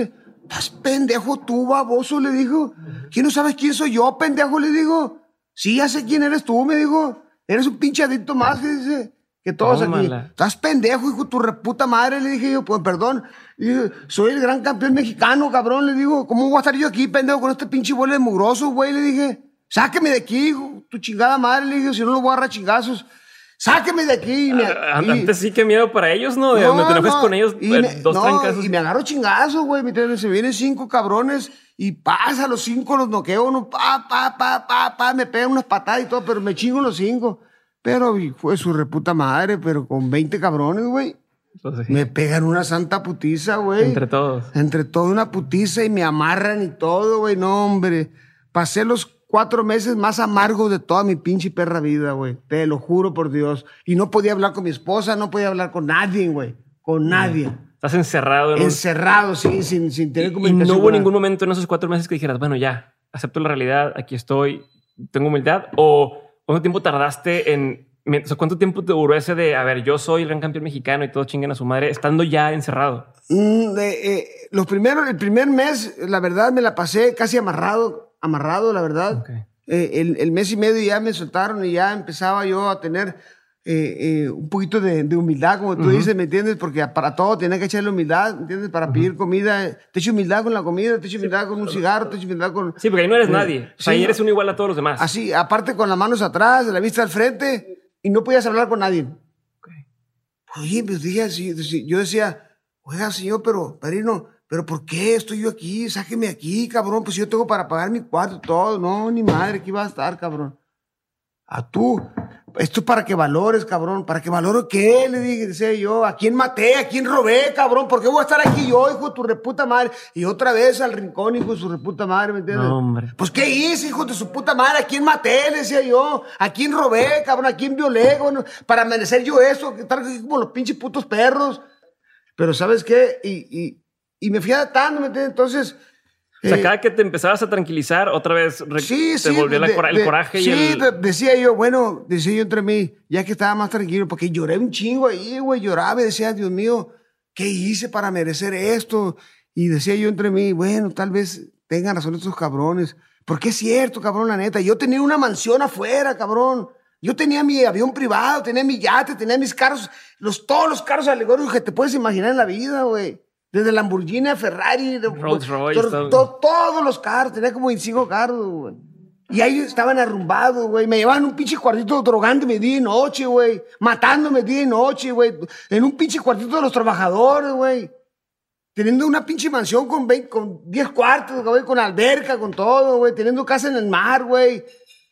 ¿estás pendejo tú, baboso? Le dijo. ¿Quién no sabes quién soy yo, pendejo? Le digo. Sí, ya sé quién eres tú, me dijo. Eres un pinche adicto más, que dice. Que todos Tómala. aquí. Estás pendejo, hijo de tu reputa madre, le dije yo. Pues perdón. Le dije, soy el gran campeón mexicano, cabrón. Le digo, ¿cómo voy a estar yo aquí, pendejo, con este pinche bola de mugroso, güey? Le dije, sáqueme de aquí, hijo. Tu chingada madre, le dije, si no lo voy a agarrar chingazos. Sáqueme de aquí. Y me, Antes y, sí, qué miedo para ellos, ¿no? De no, te enojes no, con ellos, y me, dos no, trancazos. Y me agarro chingazos, güey. Se vienen cinco cabrones y pasa los cinco, los noqueo, uno, pa, pa, pa, pa, pa, me pegan unas patadas y todo, pero me chingo los cinco. Pero fue su reputa madre, pero con veinte cabrones, güey. Entonces, me pegan una santa putiza, güey. Entre todos. Entre todos una putiza y me amarran y todo, güey. No, hombre. Pasé los cuatro meses más amargos de toda mi pinche perra vida, güey. Te lo juro por Dios. Y no podía hablar con mi esposa, no podía hablar con nadie, güey. Con nadie. Estás encerrado. En encerrado, un... sí, sin, sin tener y, comunicación. Y no hubo ningún momento en esos cuatro meses que dijeras, bueno, ya, acepto la realidad, aquí estoy, tengo humildad. O ¿cuánto tiempo tardaste en... O sea, ¿cuánto tiempo te duró ese de, a ver, yo soy el gran campeón mexicano y todos chingan a su madre, estando ya encerrado? Mm, eh, eh, los primeros, el primer mes, la verdad, me la pasé casi amarrado, amarrado, la verdad. Okay. Eh, el, el mes y medio ya me soltaron y ya empezaba yo a tener eh, eh, un poquito de, de humildad, como tú uh-huh. dices, ¿me entiendes? Porque para todo tenía que echarle humildad, ¿me entiendes? Para uh-huh. pedir comida, te echo humildad con la comida, te echo humildad con un cigarro, te echo humildad con... Sí, porque ahí no eres eh, nadie. O sea, sí, ahí eres uno igual a todos los demás. Así, aparte con las manos atrás, la vista al frente... Y no podías hablar con nadie. Okay. Oye, pues dije, yo decía, oiga, señor, pero, padrino, ¿pero por qué estoy yo aquí? Sáqueme aquí, cabrón. Pues yo tengo para pagar mi cuarto y todo. No, ni madre, aquí va a estar, cabrón. A tú. Esto es para que valores, cabrón. ¿Para que valore qué? Le dije, decía yo. ¿A quién maté? ¿A quién robé, cabrón? ¿Por qué voy a estar aquí yo, hijo de tu reputa madre? Y otra vez al rincón, hijo de su reputa madre, ¿me entiendes? No, hombre. Pues, ¿qué hice, hijo de su puta madre? ¿A quién maté? Le decía yo. ¿A quién robé, cabrón? ¿A quién violé? Bueno, para merecer yo eso, estar aquí como los pinches putos perros. Pero, ¿sabes qué? Y, y, y me fui adaptando, ¿me entiendes? Entonces... O sea, cada que te empezabas a tranquilizar, otra vez re- sí, te sí, volvió de, la cora- el de, coraje sí, y el... de, decía yo, bueno, decía yo entre mí, ya que estaba más tranquilo, porque lloré un chingo ahí, güey, lloraba y decía, Dios mío, ¿qué hice para merecer esto? Y decía yo entre mí, bueno, tal vez tengan razón estos cabrones, porque es cierto, cabrón, la neta, yo tenía una mansión afuera, cabrón. Yo tenía mi avión privado, tenía mi yate, tenía mis carros, los, todos los carros alegóricos que te puedes imaginar en la vida, güey. Desde Lamborghini a Ferrari, Rolls Royce, to, to, todos los carros, tenía como veinticinco carros, güey. Y ahí estaban arrumbados, güey. Me llevaban un pinche cuartito drogándome día y noche, güey. Matándome día y noche, güey. En un pinche cuartito de los trabajadores, güey. Teniendo una pinche mansión con, veinte, con diez cuartos, güey, con alberca, con todo, güey. Teniendo casa en el mar, güey.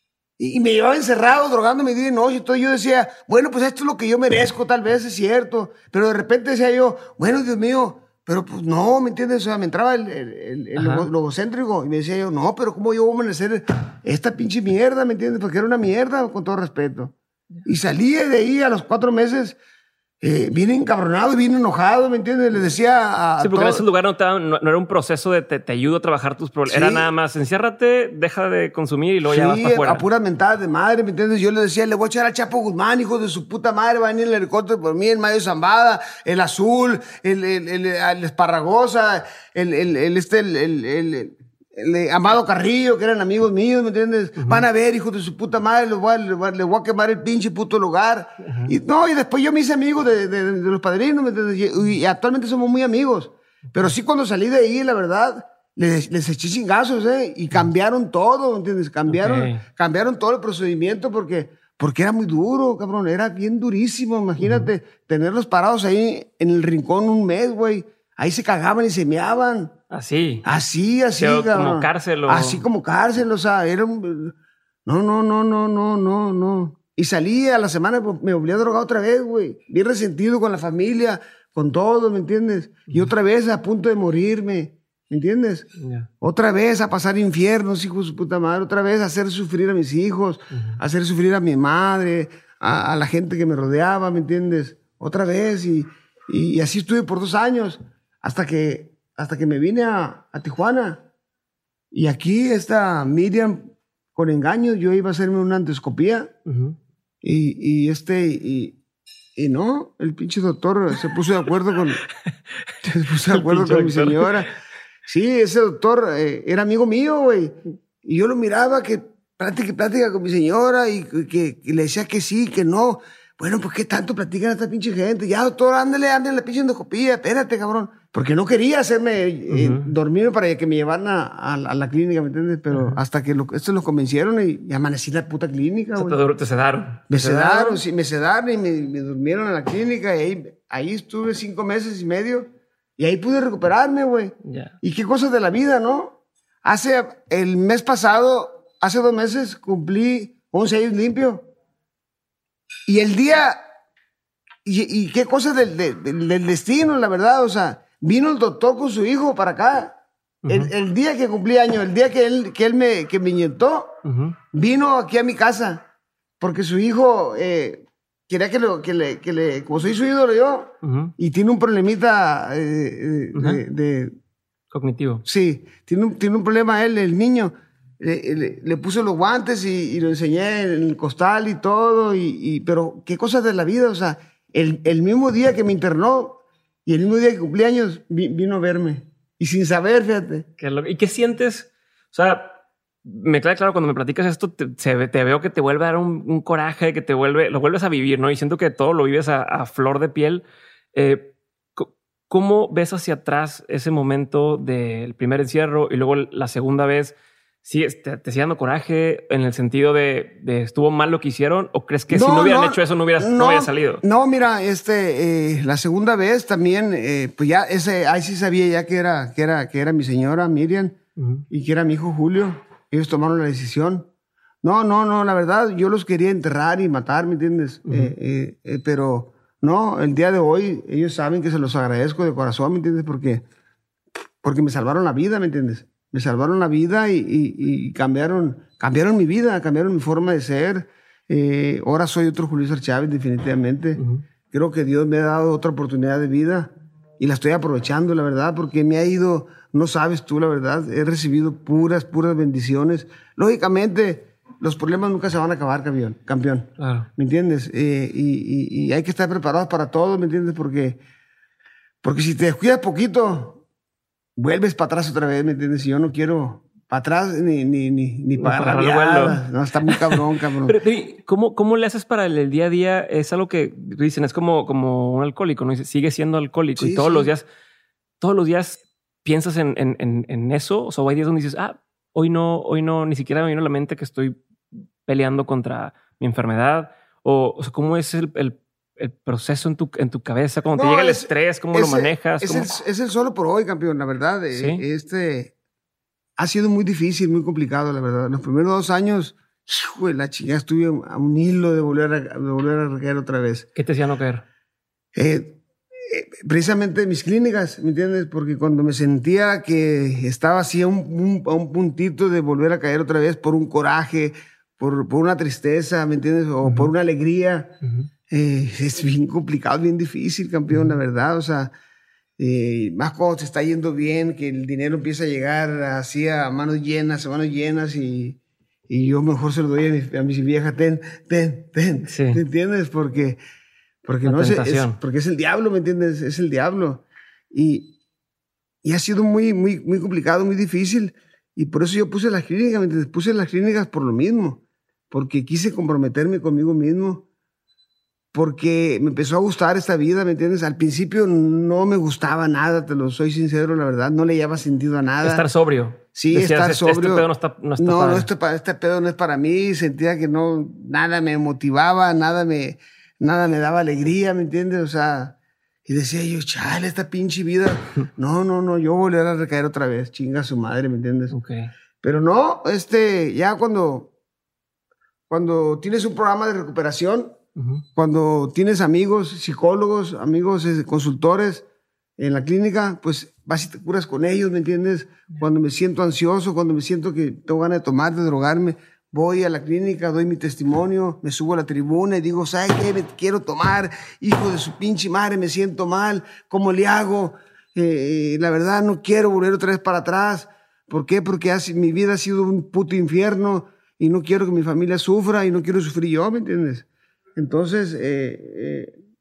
Y, y me llevaba encerrado, drogándome día y noche. Entonces yo decía, bueno, pues esto es lo que yo merezco, tal vez es cierto. Pero de repente decía yo, bueno, Dios mío, pero pues no, ¿me entiendes? O sea, me entraba el, el, el, el logocéntrico y me decía yo, no, pero ¿cómo yo voy a merecer esta pinche mierda, ¿me entiendes? Porque era una mierda, con todo respeto. Y salía de ahí a los cuatro meses, eh, bien encabronado, bien enojado, ¿me entiendes? Le decía a... Sí, porque todo... en ese lugar no, te, no, no era un proceso de te, te ayudo a trabajar tus problemas. Sí. Era nada más, enciérrate, deja de consumir y luego sí, ya vas para afuera. A puras mentadas de madre, ¿me entiendes? Yo le decía, le voy a echar al Chapo Guzmán, hijo de su puta madre, va a venir el helicóptero por mí, el Mayo Zambada, el Azul, el, el, el, el Esparragosa, el, el, el, este, el, el, el, el El Amado Carrillo, que eran amigos míos, ¿me entiendes? Uh-huh. Van a ver, hijos de su puta madre, les voy a, les voy a, les voy a quemar el pinche puto lugar. Uh-huh. Y no, y después yo me hice amigo de, de, de los padrinos, ¿me entiendes? Y, y actualmente somos muy amigos. Pero sí, cuando salí de ahí, la verdad, les, les eché chingazos, ¿eh? Y cambiaron todo, ¿me entiendes? Cambiaron, okay. cambiaron todo el procedimiento porque, porque era muy duro, cabrón. Era bien durísimo, imagínate, uh-huh. tenerlos parados ahí en el rincón un mes, güey. Ahí se cagaban y se meaban. Así. Así, así, cabrón. Como cárcel o... Así como cárcel, o sea, era un... No, no, no, no, no, no, no. Y salí a la semana, me volví a drogar otra vez, güey. Bien resentido con la familia, con todo, ¿me entiendes? Y otra vez a punto de morirme, ¿me entiendes? Yeah. Otra vez a pasar infiernos, hijo de su puta madre. Otra vez a hacer sufrir a mis hijos, uh-huh. a hacer sufrir a mi madre, a, a la gente que me rodeaba, ¿me entiendes? Otra vez. Y, y así estuve por dos años. Hasta que, hasta que me vine a, a Tijuana. Y aquí esta Miriam, con engaños, yo iba a hacerme una endoscopía. Uh-huh. Y, y este, y, y no, el pinche doctor se puso de acuerdo con, se puso de acuerdo con mi señora. Sí, ese doctor eh, era amigo mío, güey. Y yo lo miraba que plática y plática con mi señora y que, que le decía que sí, que no. Bueno, pues qué tanto platican esta pinche gente. Ya, doctor, ándale, ándale la pinche endoscopía, espérate, cabrón. Porque no quería hacerme eh, uh-huh. dormir para que me llevaran a, a, a la clínica, ¿me entiendes? Pero uh-huh. hasta que lo, estos los convencieron y, y amanecí en la puta clínica, güey. O sea, te sedaron. Me sedaron, sí, me sedaron y me, me durmieron en la clínica y ahí, ahí estuve cinco meses y medio y ahí pude recuperarme, güey. Yeah. Y qué cosas de la vida, ¿no? Hace, el mes pasado, hace dos meses, cumplí once años limpio. Y el día, y, y qué cosas del, del, del destino, la verdad, o sea, vino el doctor con su hijo para acá. Uh-huh. El, el día que cumplí años, el día que él, que él me, que me inyectó, uh-huh. vino aquí a mi casa, porque su hijo eh, quería que, lo, que, le, que le, como soy su ídolo yo, uh-huh. y tiene un problemita eh, uh-huh. de, de... cognitivo. Sí, tiene un, tiene un problema él, el niño. Le, le, le puse los guantes y, y lo enseñé en el costal y todo, y, y, pero qué cosas de la vida, o sea, el, el mismo día que me internó y el mismo día que cumplí años vi, vino a verme, y sin saber, fíjate. ¿Qué lo, ¿Y qué sientes? O sea, me queda claro, cuando me platicas esto, te, se, te veo que te vuelve a dar un, un coraje, que te vuelve, lo vuelves a vivir, ¿no? Y siento que todo lo vives a, a flor de piel. Eh, ¿Cómo ves hacia atrás ese momento del primer encierro y luego la segunda vez? ¿Sí, te, te sigue dando coraje en el sentido de, de estuvo mal lo que hicieron? ¿O crees que no, si no hubieran no, hecho eso no hubiera, no, no hubiera salido? No, mira, este, eh, la segunda vez también, eh, pues ya ese, ahí sí sabía ya que era, que era, que era mi señora Miriam uh-huh. y que era mi hijo Julio. Ellos tomaron la decisión. No, no, no, la verdad, yo los quería enterrar y matar, ¿me entiendes? Uh-huh. eh, eh, eh, pero no, el día de hoy ellos saben que se los agradezco de corazón, ¿me entiendes? Porque, porque me salvaron la vida, ¿me entiendes? Me salvaron la vida y, y, y cambiaron, cambiaron mi vida, cambiaron mi forma de ser. Eh, ahora soy otro Julio César Chávez, definitivamente. Uh-huh. Creo que Dios me ha dado otra oportunidad de vida y la estoy aprovechando, la verdad, porque me ha ido, no sabes tú, la verdad, he recibido puras, puras bendiciones. Lógicamente, los problemas nunca se van a acabar, campeón. campeón claro. ¿Me entiendes? Eh, y, y, y hay que estar preparados para todo, ¿me entiendes? Porque, porque si te descuidas poquito, vuelves para atrás otra vez, ¿me entiendes? Y yo no quiero para atrás ni, ni, ni, ni no, para rabiar. No, está muy cabrón, cabrón. Pero, pero ¿cómo, ¿cómo le haces para el, el día a día? Es algo que dicen, es como, como un alcohólico, ¿no? Sigue siendo alcohólico sí, y todos sí. los días, todos los días piensas en, en, en, en eso. O sea, hay días donde dices, ah, hoy no, hoy no, ni siquiera me vino a la mente que estoy peleando contra mi enfermedad. O, o sea, ¿cómo es el, el el proceso en tu, en tu cabeza? Cuando no, te llega el es, estrés, ¿cómo es, lo manejas? Es ¿Cómo? el, es el solo por hoy, campeón, la verdad. ¿Sí? Este ha sido muy difícil, muy complicado, la verdad. Los primeros dos años, hijo, la chingada, estuve a un hilo de volver a, de volver a recaer otra vez. ¿Qué te hacía no caer? Eh, eh, precisamente mis clínicas, ¿me entiendes? Porque cuando me sentía que estaba así a un, un, a un puntito de volver a caer otra vez por un coraje, por, por una tristeza, ¿me entiendes? O uh-huh. por una alegría. Uh-huh. Eh, es bien complicado, bien difícil, campeón, mm. la verdad. O sea, eh, más cuando te está yendo bien, que el dinero empieza a llegar así a manos llenas, a manos llenas, y, y yo mejor se lo doy a mi, a mi vieja, ten, ten, ten. Sí. ¿Me entiendes? Porque, porque, no es, es, porque es el diablo, ¿me entiendes? Es el diablo. Y, y ha sido muy, muy, muy complicado, muy difícil. Y por eso yo puse las clínicas, ¿me entiendes? Puse las clínicas por lo mismo. Porque quise comprometerme conmigo mismo. Porque me empezó a gustar esta vida, ¿me entiendes? Al principio no me gustaba nada, te lo soy sincero, la verdad. No le llevaba sentido a nada. Estar sobrio. Sí, Decías, estar sobrio. Este pedo no está, no está No, para... no este, este pedo no es para mí. Sentía que no, nada me motivaba, nada me, nada me daba alegría, ¿me entiendes? O sea, y decía yo, chale, esta pinche vida. No, no, no, yo volver a recaer otra vez. Chinga su madre, ¿me entiendes? Okay. Pero no, este, ya cuando, cuando tienes un programa de recuperación, uh-huh. cuando tienes amigos, psicólogos, amigos consultores en la clínica, pues vas y te curas con ellos, ¿me entiendes? Cuando me siento ansioso, cuando me siento que tengo ganas de tomar, de drogarme, voy a la clínica, doy mi testimonio, me subo a la tribuna y digo, ¿sabes qué? Me quiero tomar, hijo de su pinche madre, me siento mal, ¿cómo le hago? Eh, la verdad no quiero volver otra vez para atrás. ¿Por qué? Porque hace, mi vida ha sido un puto infierno y no quiero que mi familia sufra y no quiero sufrir yo, ¿me entiendes? Entonces, eh, eh,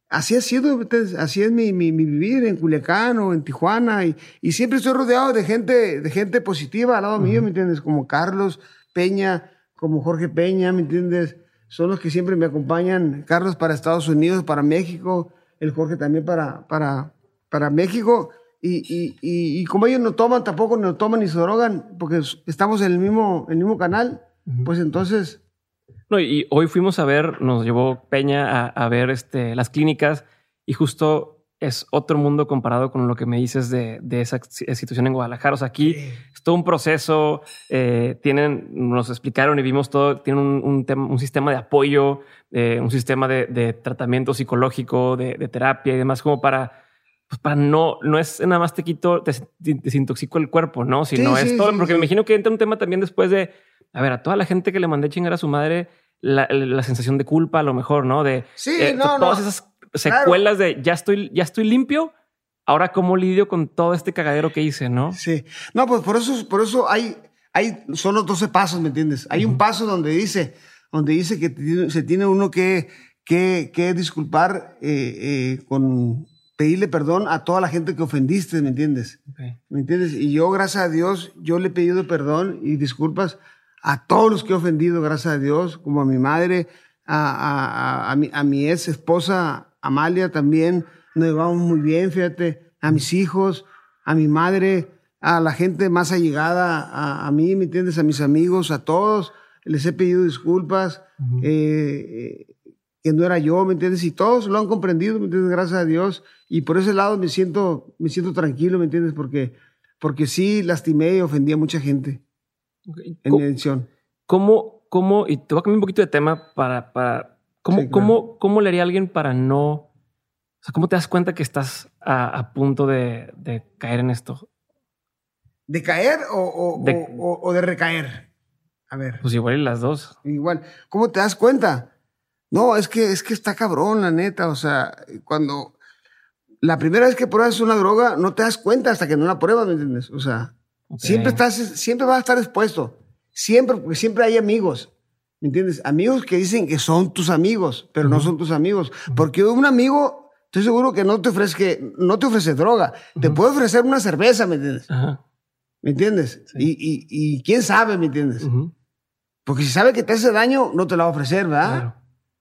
así ha sido, así es mi, mi, mi vivir en Culiacán o en Tijuana. Y, y siempre estoy rodeado de gente, de gente positiva al lado uh-huh. mío, ¿me entiendes? Como Carlos Peña, como Jorge Peña, ¿me entiendes? Son los que siempre me acompañan. Carlos para Estados Unidos, para México. El Jorge también para, para, para México. Y, y, y, y como ellos no toman, tampoco no toman ni se drogan, porque estamos en el mismo, el mismo canal, uh-huh. pues entonces... No, y hoy fuimos a ver, nos llevó Peña a, a ver este, las clínicas y justo es otro mundo comparado con lo que me dices de, de esa situación en Guadalajara. O sea, aquí sí. es todo un proceso, eh, tienen, nos explicaron y vimos todo, tienen un, un, tema, un sistema de apoyo, eh, un sistema de, de tratamiento psicológico, de, de terapia y demás, como para, pues para no, no es nada más te quito, te desintoxico el cuerpo, ¿no? Sino sí, es sí, todo, sí, porque sí. me imagino que entra un tema también después de, a ver, a toda la gente que le mandé chingar a su madre, la, la sensación de culpa a lo mejor, ¿no? De sí, eh, no, todas no. esas secuelas claro. de ya estoy, ya estoy limpio. Ahora, ¿cómo lidio con todo este cagadero que hice, no? Sí. No, pues por eso, por eso hay, hay, son los doce pasos, ¿me entiendes? Hay uh-huh. un paso donde dice, donde dice que se tiene uno que, que, que disculpar eh, eh, con pedirle perdón a toda la gente que ofendiste, ¿me entiendes? Okay. ¿Me entiendes? Y yo, gracias a Dios, yo le he pedido perdón y disculpas a todos los que he ofendido, gracias a Dios, como a mi madre, a, a, a, a, mi, a mi ex esposa Amalia también, nos llevamos muy bien, fíjate, a mis hijos, a mi madre, a la gente más allegada a, a mí, ¿me entiendes? A mis amigos, a todos, les he pedido disculpas, uh-huh. eh, que no era yo, ¿me entiendes? Y todos lo han comprendido, ¿me entiendes? Gracias a Dios, y por ese lado me siento, me siento tranquilo, ¿me entiendes? Porque, porque sí lastimé y ofendí a mucha gente. Okay. En mi edición. ¿Cómo, cómo, y te voy a cambiar un poquito de tema para, para ¿cómo, sí, claro. cómo, cómo le haría a alguien para no, o sea, cómo te das cuenta que estás a, a punto de, de caer en esto? ¿De caer o, o, de, o, o de recaer? A ver. Pues igual y las dos. Igual. ¿Cómo te das cuenta? No, es que, es que está cabrón, la neta. O sea, cuando la primera vez que pruebas una droga, no te das cuenta hasta que no la pruebas, ¿me entiendes? O sea, okay. siempre estás, siempre vas a estar expuesto. Siempre, porque siempre hay amigos, ¿me entiendes? Amigos que dicen que son tus amigos, pero uh-huh. no son tus amigos. Uh-huh. Porque un amigo, estoy seguro que no te ofrece, que no te ofrece droga. Uh-huh. Te puede ofrecer una cerveza, ¿me entiendes? Uh-huh. ¿Me entiendes? Sí. Y, y, y quién sabe, ¿me entiendes? Uh-huh. Porque si sabe que te hace daño, no te la va a ofrecer, ¿verdad? Claro.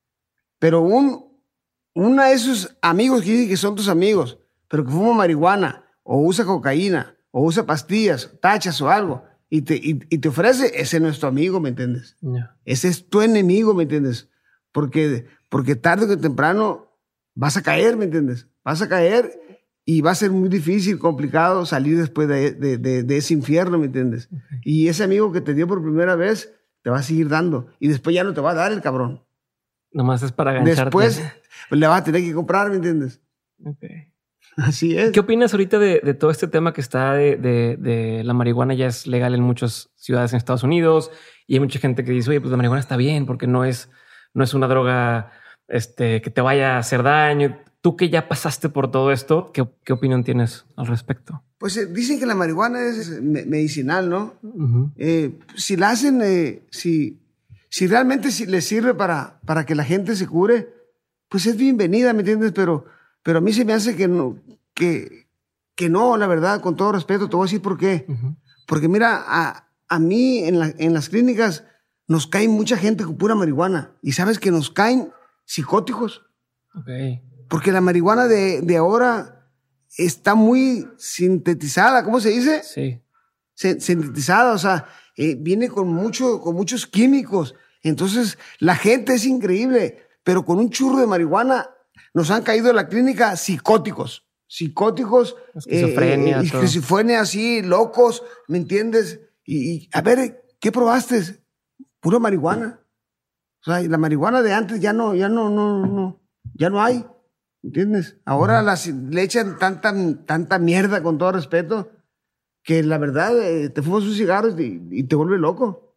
Pero un, uno de esos amigos que dicen que son tus amigos, pero que fuma marihuana, o usa cocaína, o usa pastillas, tachas o algo, y te, y, y te ofrece, ese no es tu amigo, ¿me entiendes? Yeah. Ese es tu enemigo, ¿me entiendes? Porque, porque tarde o temprano vas a caer, ¿me entiendes? Vas a caer y va a ser muy difícil, complicado salir después de, de, de, de ese infierno, ¿me entiendes? Okay. Y ese amigo que te dio por primera vez te va a seguir dando y después ya no te va a dar el cabrón. Nomás es para gancharte. Después le vas a tener que comprar, ¿me entiendes? Okay. Así es. ¿Qué opinas ahorita de, de todo este tema que está de, de, de la marihuana? Ya es legal en muchas ciudades en Estados Unidos y hay mucha gente que dice, oye, pues la marihuana está bien porque no es, no es una droga este, que te vaya a hacer daño. Tú que ya pasaste por todo esto, ¿qué, qué opinión tienes al respecto? Pues eh, dicen que la marihuana es me- medicinal, ¿no? Uh-huh. Eh, si la hacen, eh, si, si realmente si les sirve para, para que la gente se cure, pues es bienvenida, ¿me entiendes? Pero... Pero a mí se me hace que no, que, que no, la verdad, con todo respeto, te voy a decir por qué. Uh-huh. Porque mira, a, a mí en, la, en las clínicas nos cae mucha gente con pura marihuana. Y sabes que nos caen psicóticos. Okay. Porque la marihuana de, de ahora está muy sintetizada, ¿cómo se dice? Sí. Se, sintetizada, o sea, eh, viene con, mucho, con muchos químicos. Entonces, la gente es increíble, pero con un churro de marihuana nos han caído en la clínica psicóticos, psicóticos, esquizofrenia, eh, eh, esquizofrenia así, locos, ¿me entiendes? Y, y a ver, ¿qué probaste? Pura marihuana. O sea, la marihuana de antes ya no, ya no, no, no, ya no hay, ¿entiendes? Ahora uh-huh. las, le echan tanta, tanta mierda, con todo respeto, que la verdad eh, te fumas un cigarro y, y te vuelve loco.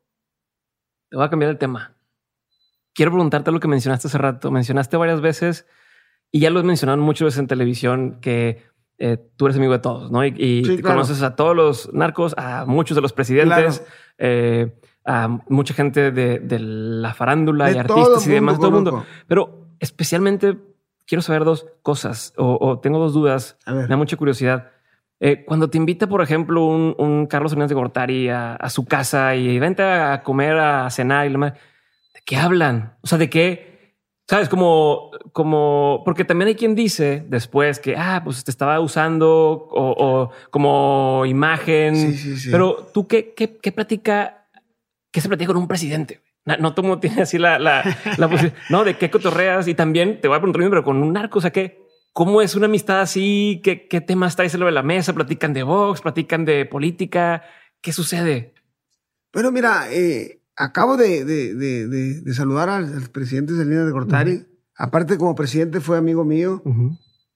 Te voy a cambiar el tema. Quiero preguntarte lo que mencionaste hace rato. Mencionaste varias veces y ya lo has mencionado muchas veces en televisión que eh, tú eres amigo de todos, ¿no? Y, y sí, claro. conoces a todos los narcos, a muchos de los presidentes, claro. eh, a mucha gente de, de la farándula de y artistas y demás, mundo, todo el mundo. Pero especialmente quiero saber dos cosas o, o tengo dos dudas. A ver. Me da mucha curiosidad. Eh, cuando te invita, por ejemplo, un, un Carlos Salinas de Gortari a, a su casa y vente a comer, a cenar y lo más, ¿de qué hablan? O sea, ¿de qué? ¿Sabes? Como, como, porque también hay quien dice después que, ah, pues te estaba usando o, o como imagen. Sí, sí, sí. Pero tú, ¿qué, qué, qué platica? ¿Qué se platica con un presidente? No, no todo el mundo tiene así la, la, la posibilidad. No, ¿de qué cotorreas? Y también te voy a preguntar, pero con un narco, o sea, ¿qué? ¿Cómo es una amistad así? ¿Qué, qué temas traes sobre la mesa? ¿Platican de box? ¿Platican de política? ¿Qué sucede? Bueno, mira, eh, acabo de, de, de, de, de saludar al, al presidente Salinas de Gortari. Uh-huh. Aparte, como presidente fue amigo mío, uh-huh.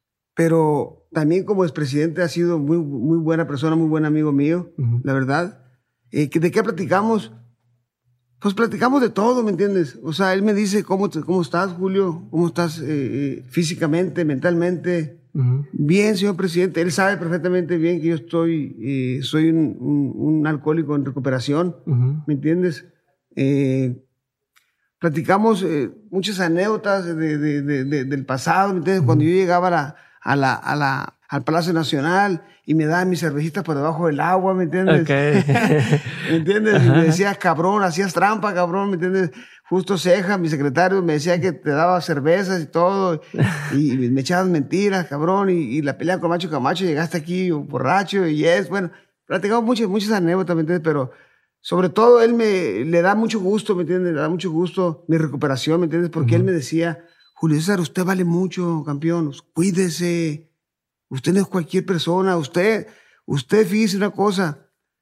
pero también como expresidente ha sido muy, muy buena persona, muy buen amigo mío, uh-huh. la verdad. Eh, ¿De qué platicamos? Pues platicamos de todo, ¿me entiendes? O sea, él me dice, ¿cómo, cómo estás, Julio? ¿Cómo estás eh, eh, físicamente, mentalmente? Uh-huh. Bien, señor presidente. Él sabe perfectamente bien que yo estoy, eh, soy un, un, un alcohólico en recuperación, uh-huh. ¿me entiendes? Eh, platicamos eh, muchas anécdotas de, de, de, de, del pasado, ¿me entiendes? Uh-huh. Cuando yo llegaba a la, a la, a la, al Palacio Nacional y me daban mis cervecitas por debajo del agua, ¿me entiendes? Okay. ¿Me entiendes? Uh-huh. Y me decías, cabrón, hacías trampa, cabrón, ¿me entiendes? Justo Ceja, mi secretario, me decía que te daba cervezas y todo, y, y me echabas mentiras, cabrón, y, y la pelea con Macho Camacho, llegaste aquí borracho, y es, bueno, platicamos muchas, muchas anécdotas, ¿me entiendes? Pero sobre todo él me, le da mucho gusto, ¿me entiendes? Le da mucho gusto mi recuperación, ¿me entiendes? Porque uh-huh. él me decía, Julio César, usted vale mucho, campeón, cuídese, usted no es cualquier persona, usted, usted, fíjese una cosa,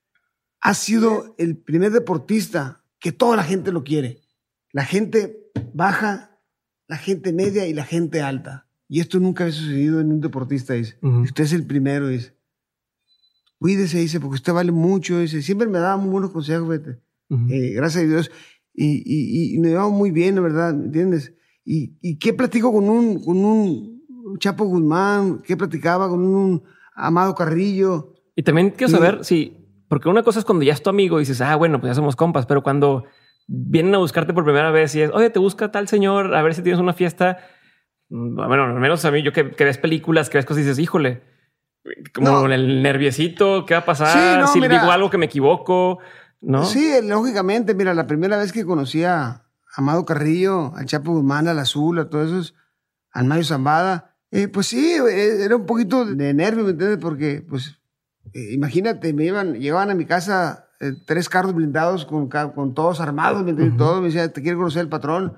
ha sido el primer deportista que toda la gente lo quiere. La gente baja, la gente media y la gente alta. Y esto nunca había sucedido en un deportista, dice. Uh-huh. Usted es el primero, dice. Cuídese, dice, porque usted vale mucho, dice. Siempre me daba muy buenos consejos, vete. Uh-huh. Eh, gracias a Dios. Y, y, y me llevaba muy bien, la verdad, ¿me entiendes? Y, y ¿qué platico con un, con un Chapo Guzmán? ¿Qué platicaba con un Amado Carrillo? Y también quiero y, saber si... Porque una cosa es cuando ya es tu amigo y dices, ah, bueno, pues ya somos compas, pero cuando vienen a buscarte por primera vez y es, oye, te busca tal señor, a ver si tienes una fiesta. Bueno, al menos a mí, yo que, que ves películas, que ves cosas y dices, híjole, como no. el nerviosito, ¿qué va a pasar? Sí, no, si mira, digo algo que me equivoco, ¿no? Sí, lógicamente, mira, la primera vez que conocí a Amado Carrillo, al Chapo Guzmán, al Azul, a todos esos, al Mayo Zambada, eh, pues sí, era un poquito de nervio, ¿me entiendes? Porque, pues, eh, imagínate, me iban, llevaban a mi casa eh, tres carros blindados con, con todos armados, ¿me entiendes? Uh-huh. Todos me decían, te quiere conocer el patrón.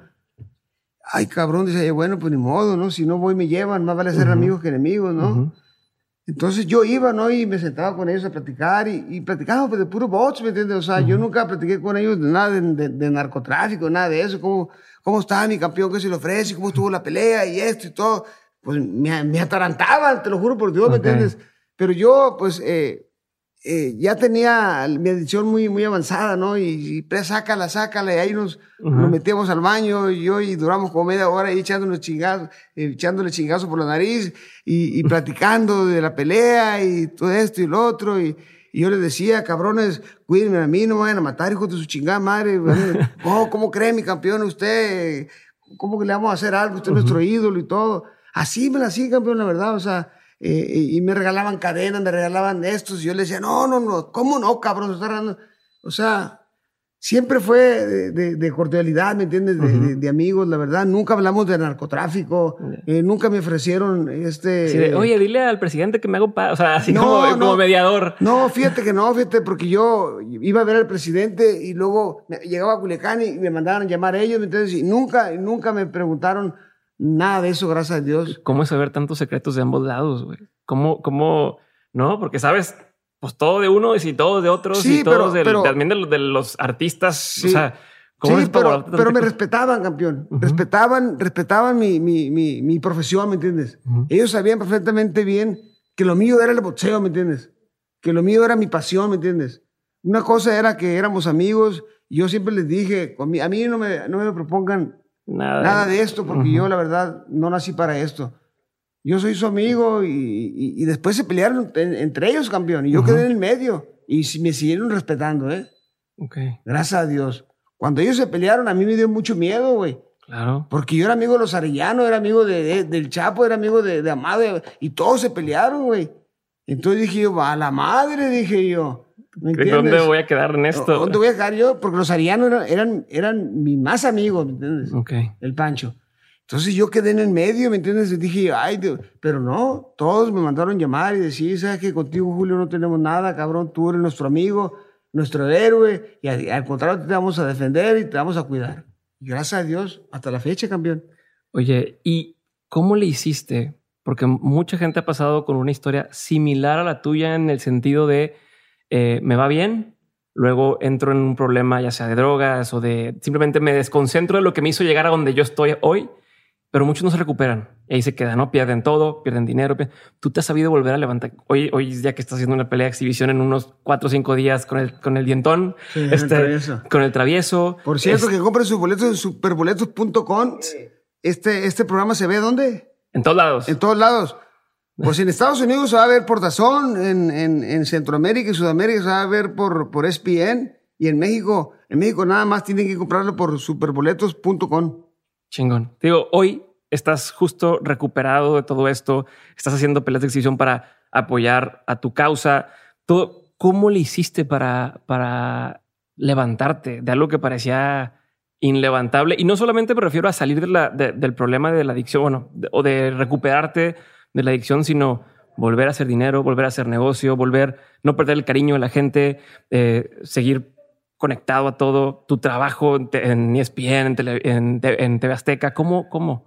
Ay, cabrón, dice, bueno, pues ni modo, ¿no? Si no voy, me llevan, más vale ser uh-huh. amigos que enemigos, ¿no? Uh-huh. Entonces yo iba, ¿no? Y me sentaba con ellos a platicar y, y platicábamos pues, de puro bots, ¿me entiendes? O sea, uh-huh. yo nunca platiqué con ellos de nada de, de, de narcotráfico, nada de eso. ¿Cómo, cómo está mi campeón? ¿Qué se le ofrece? ¿Cómo estuvo la pelea? Y esto y todo. Pues me, me atarantaban, te lo juro por Dios, okay. ¿me entiendes? Pero yo, pues, eh, eh, ya tenía mi adicción muy, muy avanzada, ¿no? Y, y pues, sácala, sácala. Y ahí nos, uh-huh. nos metíamos al baño y yo y duramos como media hora ahí echándonos chingazos, eh, echándole chingazos por la nariz y, y platicando de la pelea y todo esto y lo otro. Y, y yo les decía, cabrones, cuídenme a mí, no me vayan a matar, hijos de su chingada madre. Oh, ¿cómo cree mi campeón usted? ¿Cómo que le vamos a hacer algo? Usted es uh-huh. nuestro ídolo y todo. Así me la hacía, campeón, la verdad, o sea... Eh, y me regalaban cadenas, me regalaban estos, y yo le decía, no, no, no, ¿cómo no, cabrón? O sea, siempre fue de, de, de cordialidad, ¿me entiendes? De, uh-huh. de, de amigos, la verdad. Nunca hablamos de narcotráfico, uh-huh. eh, nunca me ofrecieron este... Sí, de, Oye, dile al presidente que me hago... Pa-. O sea, así no, como, no, como mediador. No, fíjate que no, fíjate, porque yo iba a ver al presidente y luego llegaba a Culiacán y me mandaban llamar a ellos, ¿me entiendes? Y nunca, nunca me preguntaron... Nada de eso, gracias a Dios. ¿Cómo es saber tantos secretos de ambos lados, güey? ¿Cómo, cómo, no? Porque sabes, pues todo de unos y todo de otros sí, y todos pero, del, también de los, de los artistas. Sí, o sea, ¿cómo sí es pero, pero me respetaban, campeón. Uh-huh. Respetaban, respetaban mi, mi, mi, mi profesión, ¿me entiendes? Uh-huh. Ellos sabían perfectamente bien que lo mío era el boxeo, ¿me entiendes? Que lo mío era mi pasión, ¿me entiendes? Una cosa era que éramos amigos y yo siempre les dije, a mí no me, no me propongan Nada, Nada de esto, porque uh-huh. yo, la verdad, no nací para esto. Yo soy su amigo y, y, y después se pelearon en, entre ellos, campeón, y yo uh-huh. quedé en el medio. Y me siguieron respetando, ¿eh? Okay. Gracias a Dios. Cuando ellos se pelearon, a mí me dio mucho miedo, güey. Claro. Porque yo era amigo de los Arellano, era amigo de, de, del Chapo, era amigo de, de Amado, y todos se pelearon, güey. Entonces dije yo, a la madre, dije yo. ¿Me entiendes? ¿Dónde voy a quedar en esto? ¿Dónde voy a quedar yo? Porque los Arellano eran, eran, eran mis más amigos, ¿me entiendes? Ok. El Pancho. Entonces yo quedé en el medio, ¿me entiendes? Y dije, ay, Dios. Pero no, todos me mandaron llamar y decir, ¿sabes qué? Contigo, Julio, no tenemos nada, cabrón. Tú eres nuestro amigo, nuestro héroe, y al, al contrario te vamos a defender y te vamos a cuidar. Y gracias a Dios, hasta la fecha, campeón. Oye, ¿y cómo le hiciste? Porque mucha gente ha pasado con una historia similar a la tuya en el sentido de eh, me va bien, luego entro en un problema ya sea de drogas o de simplemente me desconcentro de lo que me hizo llegar a donde yo estoy hoy, pero muchos no se recuperan y ahí se quedan, ¿no? Pierden todo, pierden dinero. Pierden... Tú te has sabido volver a levantar. Hoy, hoy ya que estás haciendo una pelea de exhibición en unos cuatro o cinco días con el, con el dientón, sí, este, el con el travieso. Por cierto, es... que compren sus boletos en superboletos punto com. Este, este programa se ve ¿dónde? En todos lados. En todos lados. Pues en Estados Unidos se va a ver por DAZN, en, en, en Centroamérica y Sudamérica se va a ver por, por E S P N, y en México, en México nada más tienen que comprarlo por superboletos punto com. Chingón. Te digo, hoy estás justo recuperado de todo esto, estás haciendo peleas de exhibición para apoyar a tu causa. Todo, ¿cómo le hiciste para, para levantarte de algo que parecía inlevantable? Y no solamente me refiero a salir de la, de, del problema de la adicción, bueno, de, o de recuperarte de la adicción, sino volver a hacer dinero, volver a hacer negocio, volver, no perder el cariño de la gente, eh, seguir conectado a todo, tu trabajo en E S P N, en, tele, en, en T V Azteca. ¿Cómo, cómo?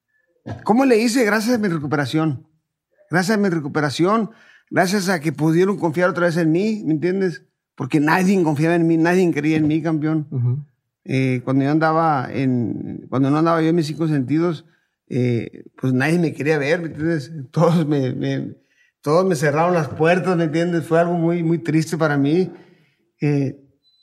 ¿Cómo le hice? Gracias a mi recuperación. Gracias a mi recuperación, gracias a que pudieron confiar otra vez en mí, ¿me entiendes? Porque nadie confiaba en mí, nadie creía en mí, campeón. Uh-huh. Eh, cuando yo andaba en, cuando no andaba yo en mis cinco sentidos, eh, pues nadie me quería ver, ¿me entiendes? Todos me, me, todos me cerraron las puertas, ¿me entiendes? Fue algo muy, muy triste para mí. Eh,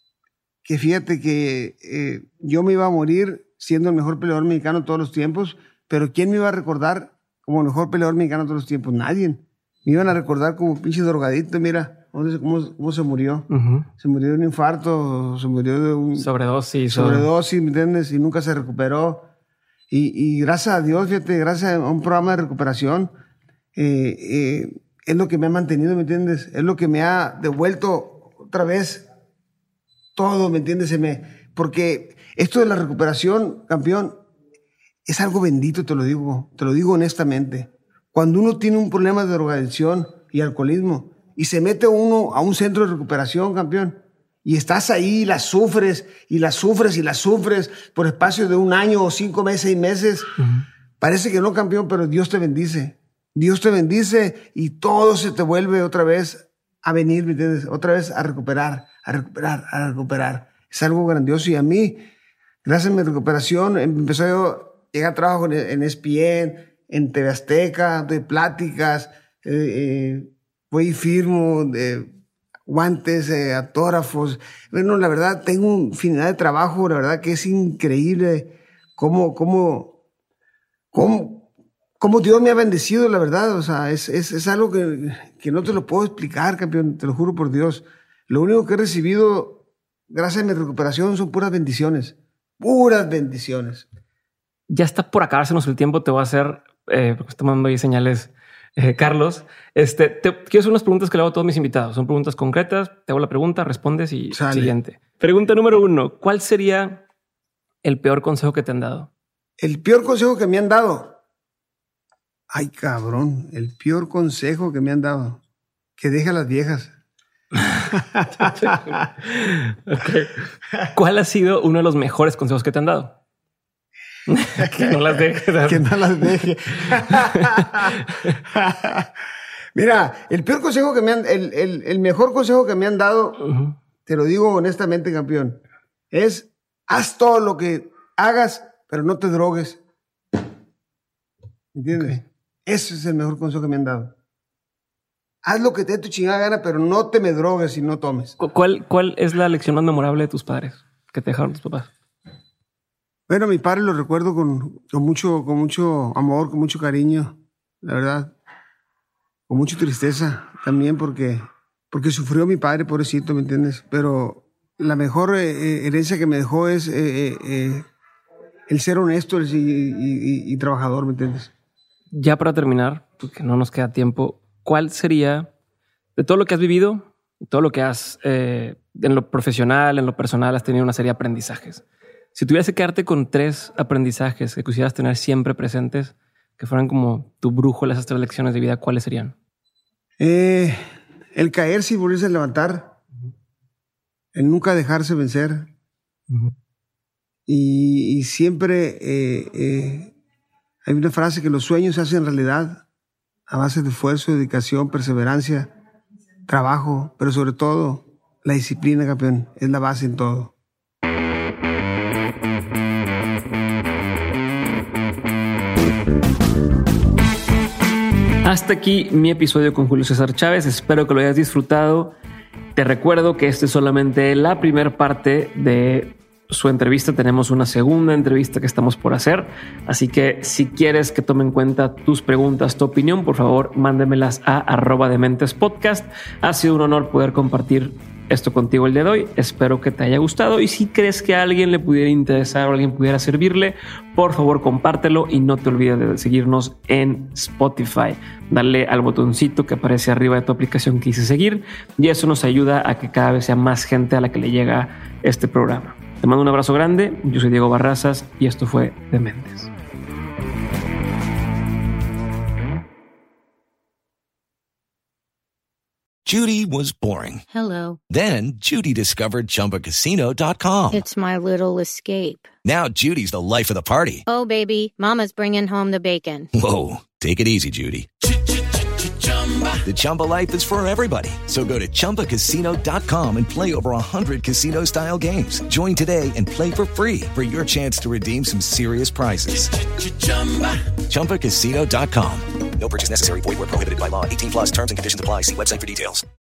que fíjate que eh, yo me iba a morir siendo el mejor peleador mexicano de todos los tiempos, pero ¿quién me iba a recordar como el mejor peleador mexicano de todos los tiempos? Nadie. Me iban a recordar como pinche drogadito, mira, cómo, cómo se murió. Uh-huh. Se murió de un infarto, se murió de un... Sobredosis. Sobredosis, ¿me entiendes? Y nunca se recuperó. Y, y gracias a Dios, fíjate, gracias a un programa de recuperación, eh, eh, es lo que me ha mantenido, ¿me entiendes? Es lo que me ha devuelto otra vez todo, ¿me entiendes? Se me, porque esto de la recuperación, campeón, es algo bendito, te lo digo, te lo digo honestamente. Cuando uno tiene un problema de drogadicción y alcoholismo y se mete uno a un centro de recuperación, campeón, y estás ahí y la sufres y la sufres y la sufres por espacio de un año o cinco meses, seis meses, uh-huh. Parece que no, campeón, pero Dios te bendice. Dios te bendice y todo se te vuelve otra vez a venir, ¿me entiendes? Otra vez a recuperar, a recuperar, a recuperar. Es algo grandioso y a mí, gracias a mi recuperación, empezó yo llegar a trabajo en, en E S P N, en T V Azteca, doy pláticas, eh, eh, voy y firmo de guantes, eh, autógrafos. Bueno, la verdad, tengo una infinidad de trabajo, la verdad que es increíble cómo, cómo, cómo, cómo Dios me ha bendecido, la verdad. O sea, es, es, es algo que, que no te lo puedo explicar, campeón, te lo juro por Dios. Lo único que he recibido, gracias a mi recuperación, son puras bendiciones, puras bendiciones. Ya está por acabársenos el tiempo, te voy a hacer, eh, porque estoy mandando ahí señales, eh, Carlos. Este, te quiero hacer unas preguntas que le hago a todos mis invitados. Son preguntas concretas, te hago la pregunta, respondes y Sale. Siguiente. Pregunta número uno, ¿cuál sería el peor consejo que te han dado? El peor consejo que me han dado. Ay, cabrón, el peor consejo que me han dado. Que deje a las viejas. Okay. ¿Cuál ha sido uno de los mejores consejos que te han dado? Que no las deje. Que no las deje. Mira, el peor consejo que me han, el, el, el mejor consejo que me han dado, uh-huh. Te lo digo honestamente, campeón, es haz todo lo que hagas, pero no te drogues. ¿Entiendes? Okay. Ese es el mejor consejo que me han dado. Haz lo que te dé tu chingada gana, pero no te me drogues y no tomes. ¿Cuál, cuál es la lección más memorable de tus padres que te dejaron tus papás? Bueno, mi padre lo recuerdo con, con, mucho, con mucho amor, con mucho cariño, la verdad. Con mucha tristeza también porque, porque sufrió mi padre, pobrecito, ¿me entiendes? Pero la mejor eh, herencia que me dejó es eh, eh, el ser honesto y, y, y, y trabajador, ¿me entiendes? Ya para terminar, porque no nos queda tiempo, ¿cuál sería, de todo lo que has vivido, todo lo que has, eh, en lo profesional, en lo personal, has tenido una serie de aprendizajes? Si tuvieras que quedarte con tres aprendizajes que quisieras tener siempre presentes, que fueran como tu brújula, esas tres lecciones de vida, ¿cuáles serían? Eh, el caerse y volverse a levantar. Uh-huh. El nunca dejarse vencer. Uh-huh. Y, y siempre eh, eh, hay una frase que los sueños se hacen realidad a base de esfuerzo, dedicación, perseverancia, trabajo, pero sobre todo la disciplina, campeón, es la base en todo. Hasta aquí mi episodio con Julio César Chávez. Espero que lo hayas disfrutado. Te recuerdo que esta es solamente la primera parte de su entrevista. Tenemos una segunda entrevista que estamos por hacer. Así que si quieres que tome en cuenta tus preguntas, tu opinión, por favor, mándemelas a arroba Dementes Podcast. Ha sido un honor poder compartir esto contigo el día de hoy. Espero que te haya gustado. Y si crees que a alguien le pudiera interesar o a alguien pudiera servirle, por favor, compártelo y no te olvides de seguirnos en Spotify. Dale al botoncito que aparece arriba de tu aplicación que dice seguir y eso nos ayuda a que cada vez sea más gente a la que le llega este programa. Te mando un abrazo grande. Yo soy Diego Barrazas y esto fue Dementes. Judy was boring. Hello. Then Judy discovered Chumba Casino dot com. It's my little escape. Now Judy's the life of the party. Oh, baby, mama's bringing home the bacon. Whoa, take it easy, Judy. The Chumba life is for everybody. So go to Chumba Casino dot com and play over one hundred casino-style games. Join today and play for free for your chance to redeem some serious prizes. Chumba Casino dot com. No purchase necessary. Void where prohibited by law. eighteen plus terms and conditions apply. See website for details.